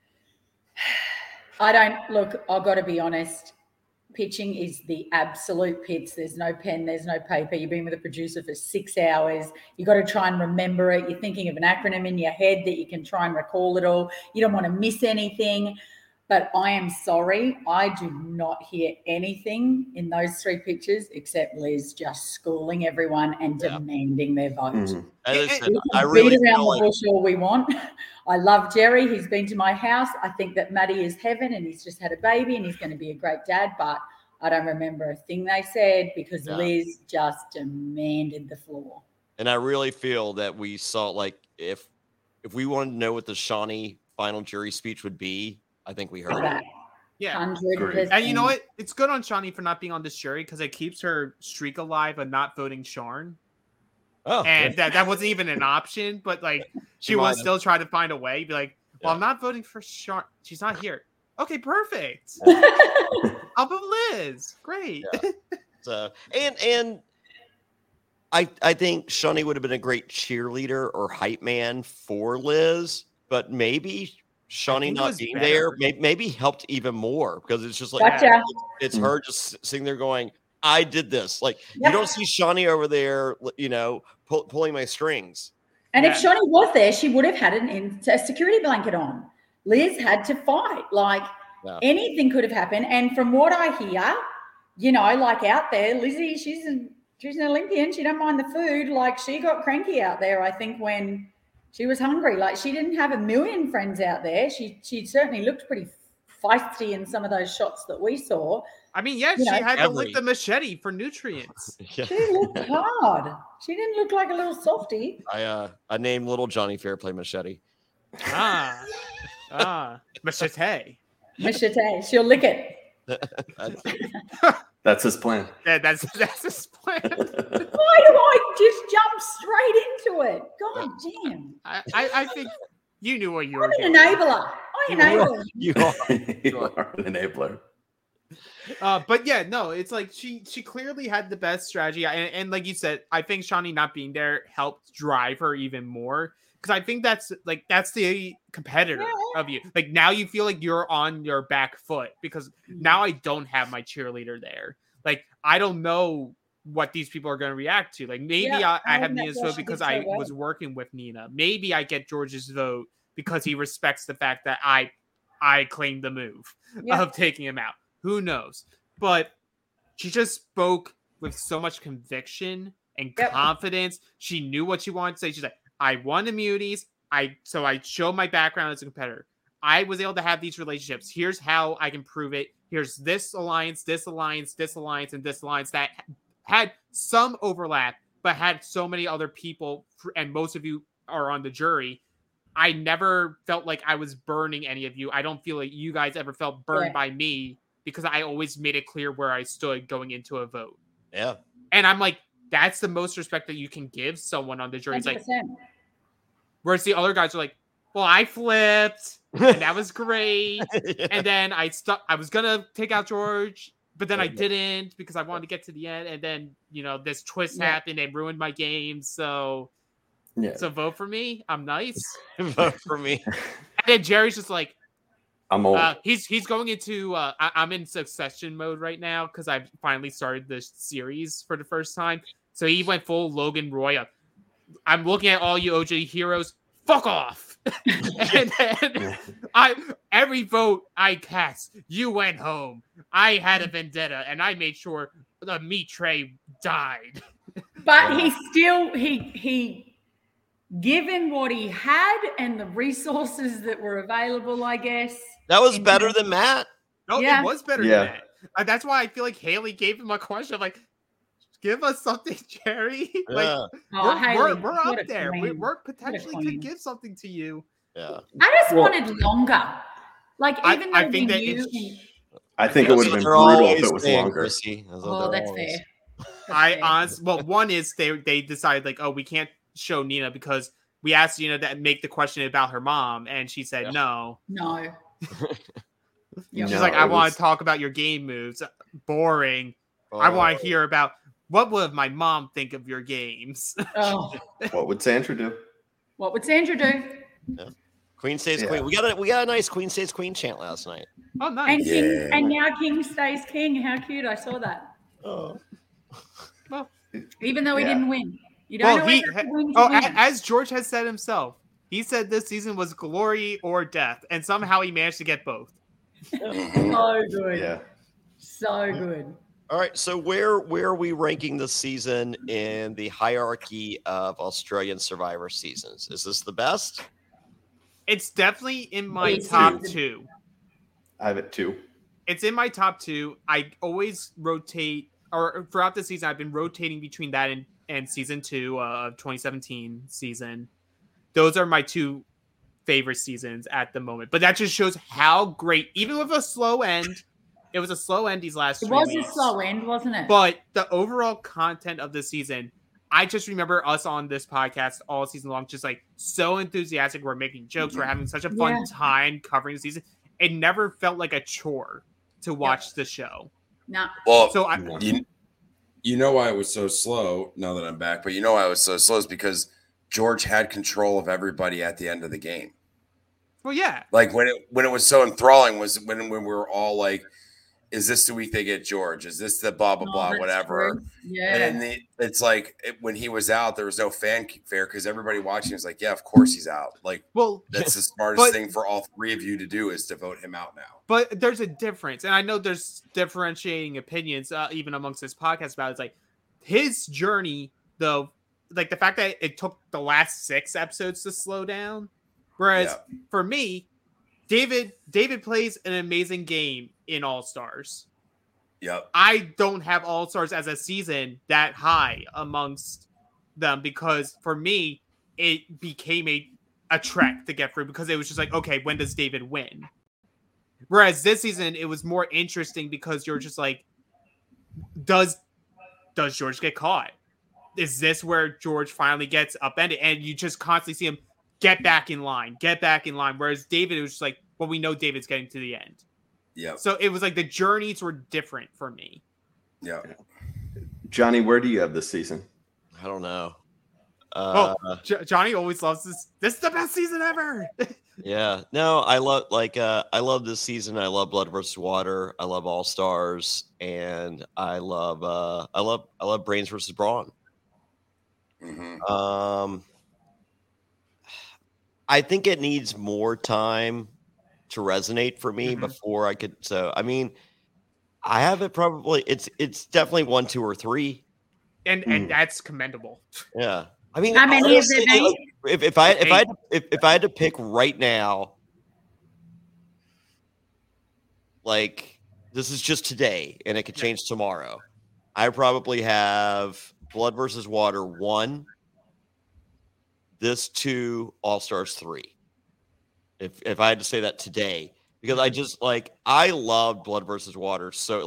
I've got to be honest. Pitching is the absolute pits. There's no pen, there's no paper. You've been with a producer for 6 hours. You got to try and remember it. You're thinking of an acronym in your head that you can try and recall it all. You don't want to miss anything. But I am sorry, I do not hear anything in those three pictures except Liz just schooling everyone and demanding their vote. Mm-hmm. I really beat around the bush all we want. I love Jerry. He's been to my house. I think that Maddie is heaven and he's just had a baby and he's going to be a great dad. But I don't remember a thing they said because Liz just demanded the floor. And I really feel that we saw, if we wanted to know what the Shawnee final jury speech would be, I think we heard it. Yeah. 100%. And you know what? It's good on Shawnee for not being on this jury because it keeps her streak alive of not voting Sharn. Oh, and that wasn't even an option, but she will still try to find a way. Be like, well, I'm not voting for Sharn. She's not here. Okay, perfect. I'll vote Liz. Great. Yeah. So and I think Shawnee would have been a great cheerleader or hype man for Liz, but maybe Shawnee not being there maybe helped even more because it's just it's her just sitting there going, I did this. You don't see Shawnee over there, pulling my strings. And if Shawnee was there, she would have had a security blanket on. Liz had to fight. Anything could have happened. And from what I hear, out there, Lizzie, she's an Olympian. She don't mind the food. She got cranky out there, I think, when she was hungry. She didn't have a million friends out there. She certainly looked pretty feisty in some of those shots that we saw. I mean, yeah, she had to lick the machete for nutrients. She looked hard. She didn't look like a little softie. I named little Johnny Fairplay Machete. Machete. Machete. She'll lick it. That's his plan. Yeah, that's his plan. Why do I just jump straight into it? God damn. I think you knew what you were I'm an doing. enabler. I enable. You are. You are an enabler. But yeah, no, it's like she clearly had the best strategy, and like you said, I think Shani not being there helped drive her even more, because I think that's the competitor of you. Like, now you feel like you're on your back foot because now I don't have my cheerleader there. Like, I don't know what these people are going to react to. Like, maybe I have Nina's vote because I was working with Nina. Maybe I get George's vote because he respects the fact that I claimed the move of taking him out. Who knows? But she just spoke with so much conviction and confidence. She knew what she wanted to say. She's like, I won immunities. So I show my background as a competitor. I was able to have these relationships. Here's how I can prove it. Here's this alliance, this alliance, this alliance, and this alliance that had some overlap, but had so many other people, and most of you are on the jury. I never felt like I was burning any of you. I don't feel like you guys ever felt burned by me, because I always made it clear where I stood going into a vote. Yeah. And I'm like, that's the most respect that you can give someone on the jury. It's like, whereas the other guys are like, well, I flipped, and that was great. And then I was going to take out George, but then I didn't because I wanted to get to the end. And then, this twist happened and ruined my game. So vote for me. I'm nice. Vote for me. And then Jerry's just like, I'm old. He's going into I'm in Succession mode right now because I've finally started this series for the first time. So he went full Logan Roy up. I'm looking at all you OG heroes. Fuck off. And then every vote I cast, you went home. I had a vendetta and I made sure the meat tray died. But he given what he had and the resources that were available, I guess. That was better than Matt. No, it was better than Matt. That's why I feel like Haley gave him a question. I'm like, give us something, Jerry. Like, we're up there. We potentially could give something to you. Yeah. I just wanted longer. Like, even though I think it would have been They're brutal if it was longer. Oh, that's fair. One is they decide like, oh, we can't show Nina because we asked Nina to make the question about her mom, and she said no. She's like, I want to talk about your game moves. Boring. I want to hear about what would my mom think of your games. What would Sandra do? What would Sandra do? Yeah. Queen stays queen. We got a nice Queen stays queen chant last night. Oh, nice. And now King stays king. How cute! I saw that. Oh. Well, even though he didn't win. You don't know as George has said himself, he said this season was glory or death, and somehow he managed to get both. So good. Yeah. So good. All right, so where are we ranking this season in the hierarchy of Australian Survivor seasons? Is this the best? It's definitely in my top 2. I have it 2. It's in my top 2. I always rotate, or throughout the season, I've been rotating between that and season 2 of 2017 season. Those are my 2 favorite seasons at the moment. But that just shows how great, even with a slow end, it was a slow end these last 3 weeks. It was a slow end, wasn't it? But the overall content of the season, I just remember us on this podcast all season long, just like so enthusiastic. We're making jokes. We're having such a fun time covering the season. It never felt like a chore to watch the show. No. Well, so you know why it was so slow now that I'm back, but you know why it was so slow is because George had control of everybody at the end of the game. Well, yeah. Like when it was so enthralling was when we were all like, is this the week they get George? Is this the blah, blah, blah, whatever? True. Yeah. And then it's like when he was out, there was no fanfare because everybody watching was like, yeah, of course he's out. Like, well, that's the smartest thing for all 3 of you to do is to vote him out now. But there's a difference. And I know there's differentiating opinions even amongst this podcast about it. It's like his journey, though, like the fact that it took the last 6 episodes to slow down. Whereas for me, David plays an amazing game in All Stars. Yep. I don't have All Stars as a season that high amongst them because for me, it became a trek to get through because it was just like, okay, when does David win? Whereas this season, it was more interesting because you're just like, does George get caught? Is this where George finally gets upended? And you just constantly see him get back in line. Whereas David, it was just like, well, we know David's getting to the end. Yeah. So it was like the journeys were different for me. Yeah. Johnny, where do you have this season? I don't know. Johnny always loves this. This is the best season ever. Yeah. No, I love this season. I love Blood versus Water. I love All Stars, and I love Brains versus Brawn. Mm-hmm. I think it needs more time to resonate for me before I could. So, I mean, I have it probably. It's definitely 1, 2, or 3, and that's commendable. Yeah. I mean, how many is honestly, it? if I had to pick right now, like this is just today, and it could change tomorrow. I probably have Blood versus Water 1, this 2, All Stars 3. If I had to say that today, because I love Blood versus Water. So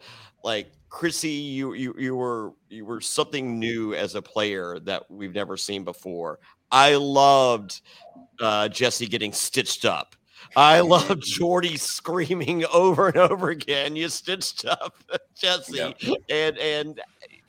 Chrissy, you were something new as a player that we've never seen before. I loved Jesse getting stitched up. I loved Jordy screaming over and over again, "You stitched up, Jesse," and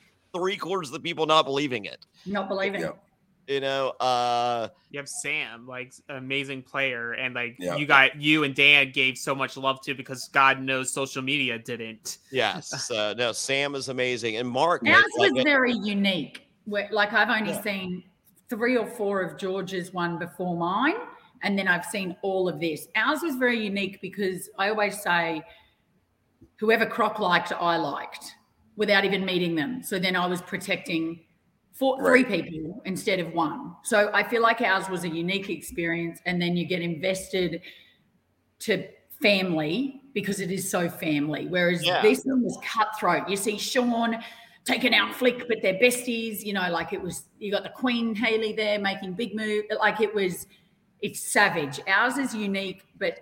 3/4 of the people not believing it. Not believing it. You know, you have Sam, like amazing player, and you and Dan gave so much love to because God knows social media didn't. Yes, no, Sam is amazing, and Mark. Ours was very unique. Like I've only seen 3 or 4 of George's one before mine, and then I've seen all of this. Ours was very unique because I always say, whoever Croc liked, I liked, without even meeting them. So then I was protecting 3 people instead of 1. So I feel like ours was a unique experience, and then you get invested to family because it is so family. Whereas this one was cutthroat. You see Sean taking out Flick, but they're besties. You know, like you got the Queen Haley there making big move. Like it's savage. Ours is unique, but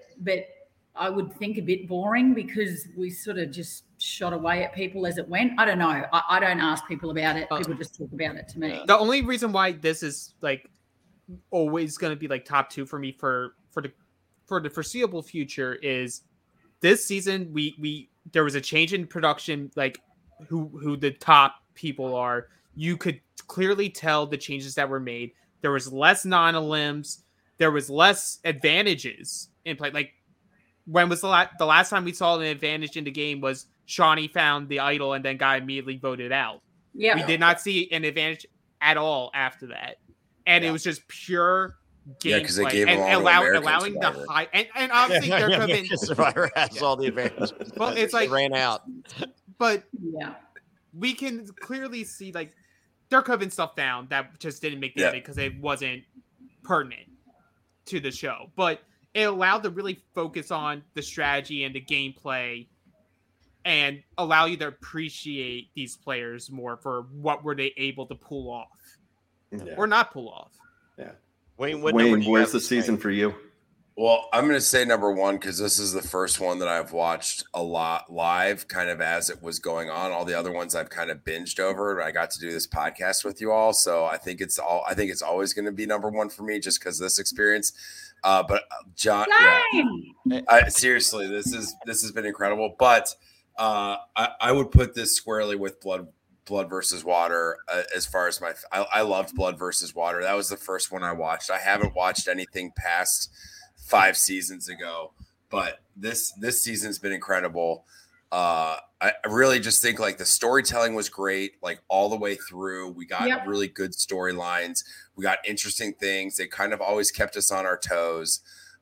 I would think a bit boring because we sort of just shot away at people as it went. I don't know. I don't ask people about it. People just talk about it to me. The only reason why this is like always going to be like top 2 for me for the foreseeable future is this season there was a change in production, like who the top people are. You could clearly tell the changes that were made. There was less non-elims. There was less advantages in play. Like when was the last time we saw an advantage in the game was Shawnee found the idol and then got immediately voted out. Yeah, we did not see an advantage at all after that, and it was just pure gameplay. Because they gave allowing the high and obviously there could have been Survivor has all the advantages. Well, it's like ran out, but we can clearly see like there could have been stuff down that just didn't make the edit because it wasn't pertinent to the show, but it allowed to really focus on the strategy and the gameplay and allow you to appreciate these players more for what were they able to pull off or not pull off. Yeah. Wayne, where's the season for you? Well, I'm going to say number 1 because this is the first one that I've watched a lot live, kind of as it was going on. All the other ones I've kind of binged over. I got to do this podcast with you all, so I think it's always going to be number 1 for me just because this experience. But John, seriously, this has been incredible. But I would put this squarely with Blood versus Water as far as I loved Blood versus Water. That was the first one I watched. I haven't watched anything past 5 seasons ago, but this season's been incredible. I really just think like the storytelling was great, like all the way through. We got really good storylines. We got interesting things. They kind of always kept us on our toes.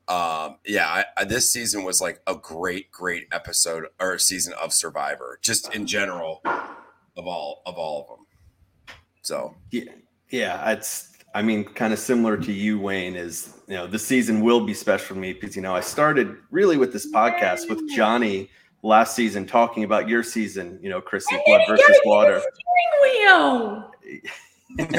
This season was like a great episode or season of Survivor, just in general of all of them. So I mean, kind of similar to you, Wayne, is, this season will be special to me because, I started really with this podcast with Johnny last season talking about your season, Chrissy, Blood versus Water. Wheel. And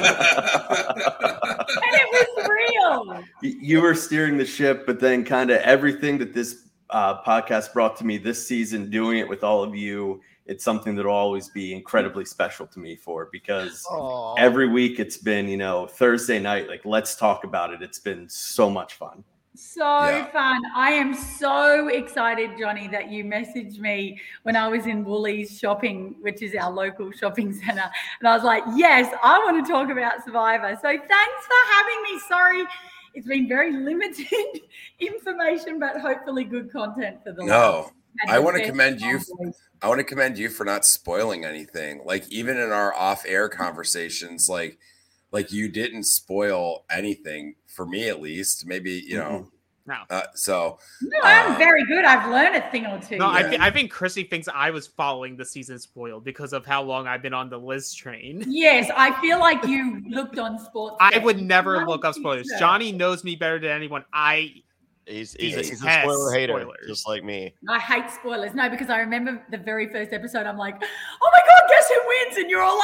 it was real. You were steering the ship, but then kind of everything that this podcast brought to me this season, doing it with all of you, it's something that will always be incredibly special to me because every week it's been, Thursday night, like, let's talk about it. It's been so much fun. So fun. I am so excited, Johnny, that you messaged me when I was in Woolies shopping, which is our local shopping center. And I was like, yes, I want to talk about Survivor. So thanks for having me. Sorry, it's been very limited information, but hopefully good content for the No, I want to commend you. I want to commend you for not spoiling anything. Like, even in our off-air conversations, like you didn't spoil anything for me, at least. Maybe, No. No, I'm very good. I've learned a thing or two. No, I think Chrissy thinks I was following the season spoiled because of how long I've been on the Liz train. Yes, I feel like you looked on sports. I would never look up spoilers. Johnny knows me better than anyone. He's a spoiler hater, just like me. I hate spoilers. No, because I remember the very first episode. I'm like, oh my God, guess who wins? And you're all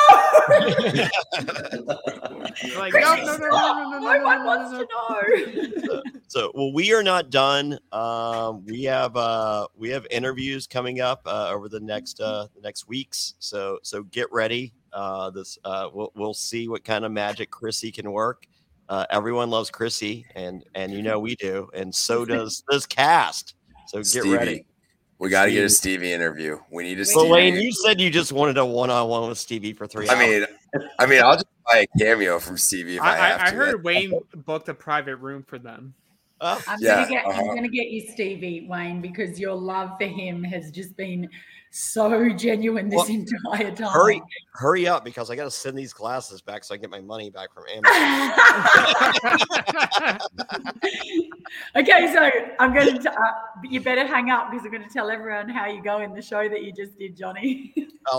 like, no. You're like, no one wants to know. So, we are not done. We have interviews coming up over the next weeks. So get ready. We'll see what kind of magic Chrissy can work. Everyone loves Chrissy, and we do, and so does this cast. So get ready. We got to get a Stevie interview. We need a Stevie. So Wayne, you said you just wanted a one-on-one with Stevie for 3 hours. I mean, I'll just buy a cameo from Stevie if I have to. I heard Wayne booked a private room for them. I'm gonna get you Stevie, Wayne, because your love for him has just been so genuine this entire time. Hurry up, because I got to send these glasses back so I can get my money back from Amazon. Okay, so I'm going to. You better hang up because I'm going to tell everyone how you go in the show that you just did, Johnny.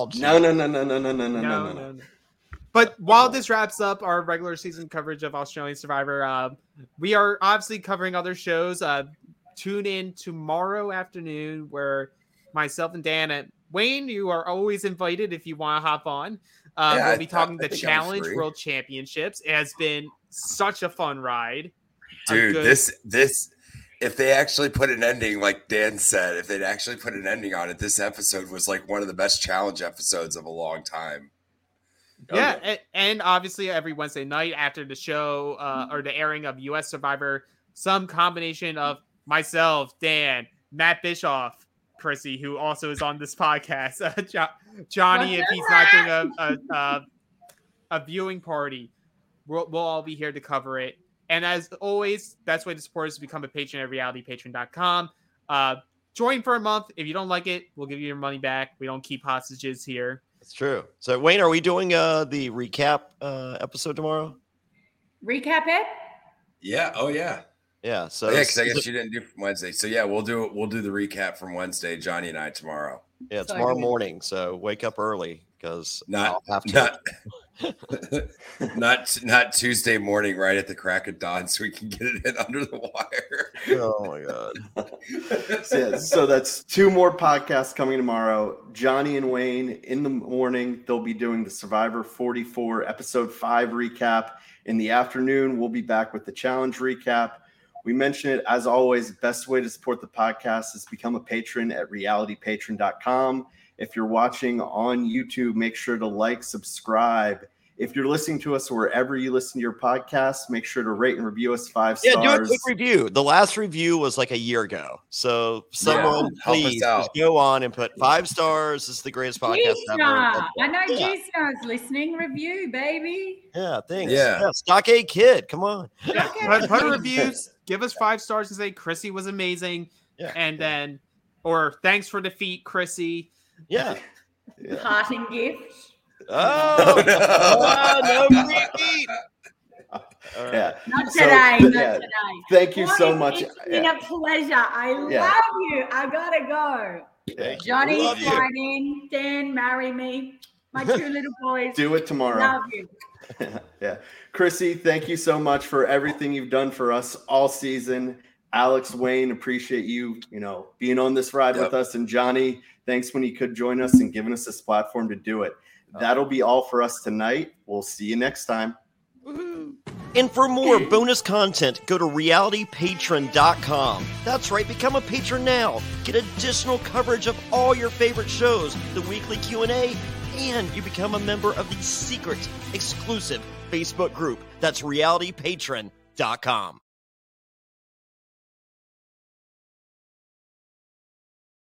No. But while this wraps up our regular season coverage of Australian Survivor, we are obviously covering other shows. Tune in tomorrow afternoon where myself and Dan and Wayne, you are always invited if you want to hop on. We'll be talking the Challenge World Championships. It has been such a fun ride. Dude, this if they actually put an ending, like Dan said, if they'd actually put an ending on it, this episode was like one of the best challenge episodes of a long time. Yeah, and obviously every Wednesday night after the show or the airing of U.S. Survivor, some combination of myself, Dan, Matt Bischoff, Chrissy, who also is on this podcast, Johnny, if he's not doing a viewing party, we'll all be here to cover it. And as always, best way to support us is to become a patron at realitypatron.com. Join for a month. If you don't like it, we'll give you your money back. We don't keep hostages here. That's true. So, Wayne, are we doing the recap episode tomorrow? Recap it? Yeah. Oh, yeah. Yeah. So because I guess you didn't do Wednesday. So yeah, we'll do the recap from Wednesday, Johnny and I tomorrow. Yeah, tomorrow morning. So wake up early because not Tuesday morning right at the crack of dawn so we can get it in under the wire. Oh my God. So that's 2 more podcasts coming tomorrow. Johnny and Wayne in the morning, they'll be doing the Survivor 44 episode 5 recap. In the afternoon, we'll be back with the challenge recap. We mentioned it, as always, best way to support the podcast is become a patron at realitypatron.com. If you're watching on YouTube, make sure to like, subscribe. If you're listening to us wherever you listen to your podcast, make sure to rate and review us 5 stars. Yeah, do a quick review. The last review was like a year ago. So someone please just go on and put 5 stars. This is the greatest podcast ever. I know G-Star's listening. Review, baby. Yeah, thanks. Yeah. Stockade Kid, come on. Yeah, put reviews. Give us 5 stars and say Chrissy was amazing. Yeah. And then, or thanks for defeat, Chrissy. Yeah. Parting gift. Oh, no repeat. Yeah. Not today. Not today. Thank you so much. It's been a pleasure. I love you. I gotta go. Johnny, slide in. Dan, marry me. My 2 little boys. Do it tomorrow. Love you. Yeah. Chrissy, thank you so much for everything you've done for us all season. Alex, Wayne, appreciate you, being on this ride with us. And Johnny, thanks when you could join us and giving us this platform to do it. That'll be all for us tonight. We'll see you next time. Woo-hoo. And for more bonus content, go to realitypatron.com. That's right, become a patron now. Get additional coverage of all your favorite shows, the weekly Q&A, and you become a member of the secret, exclusive Facebook group. That's realitypatron.com.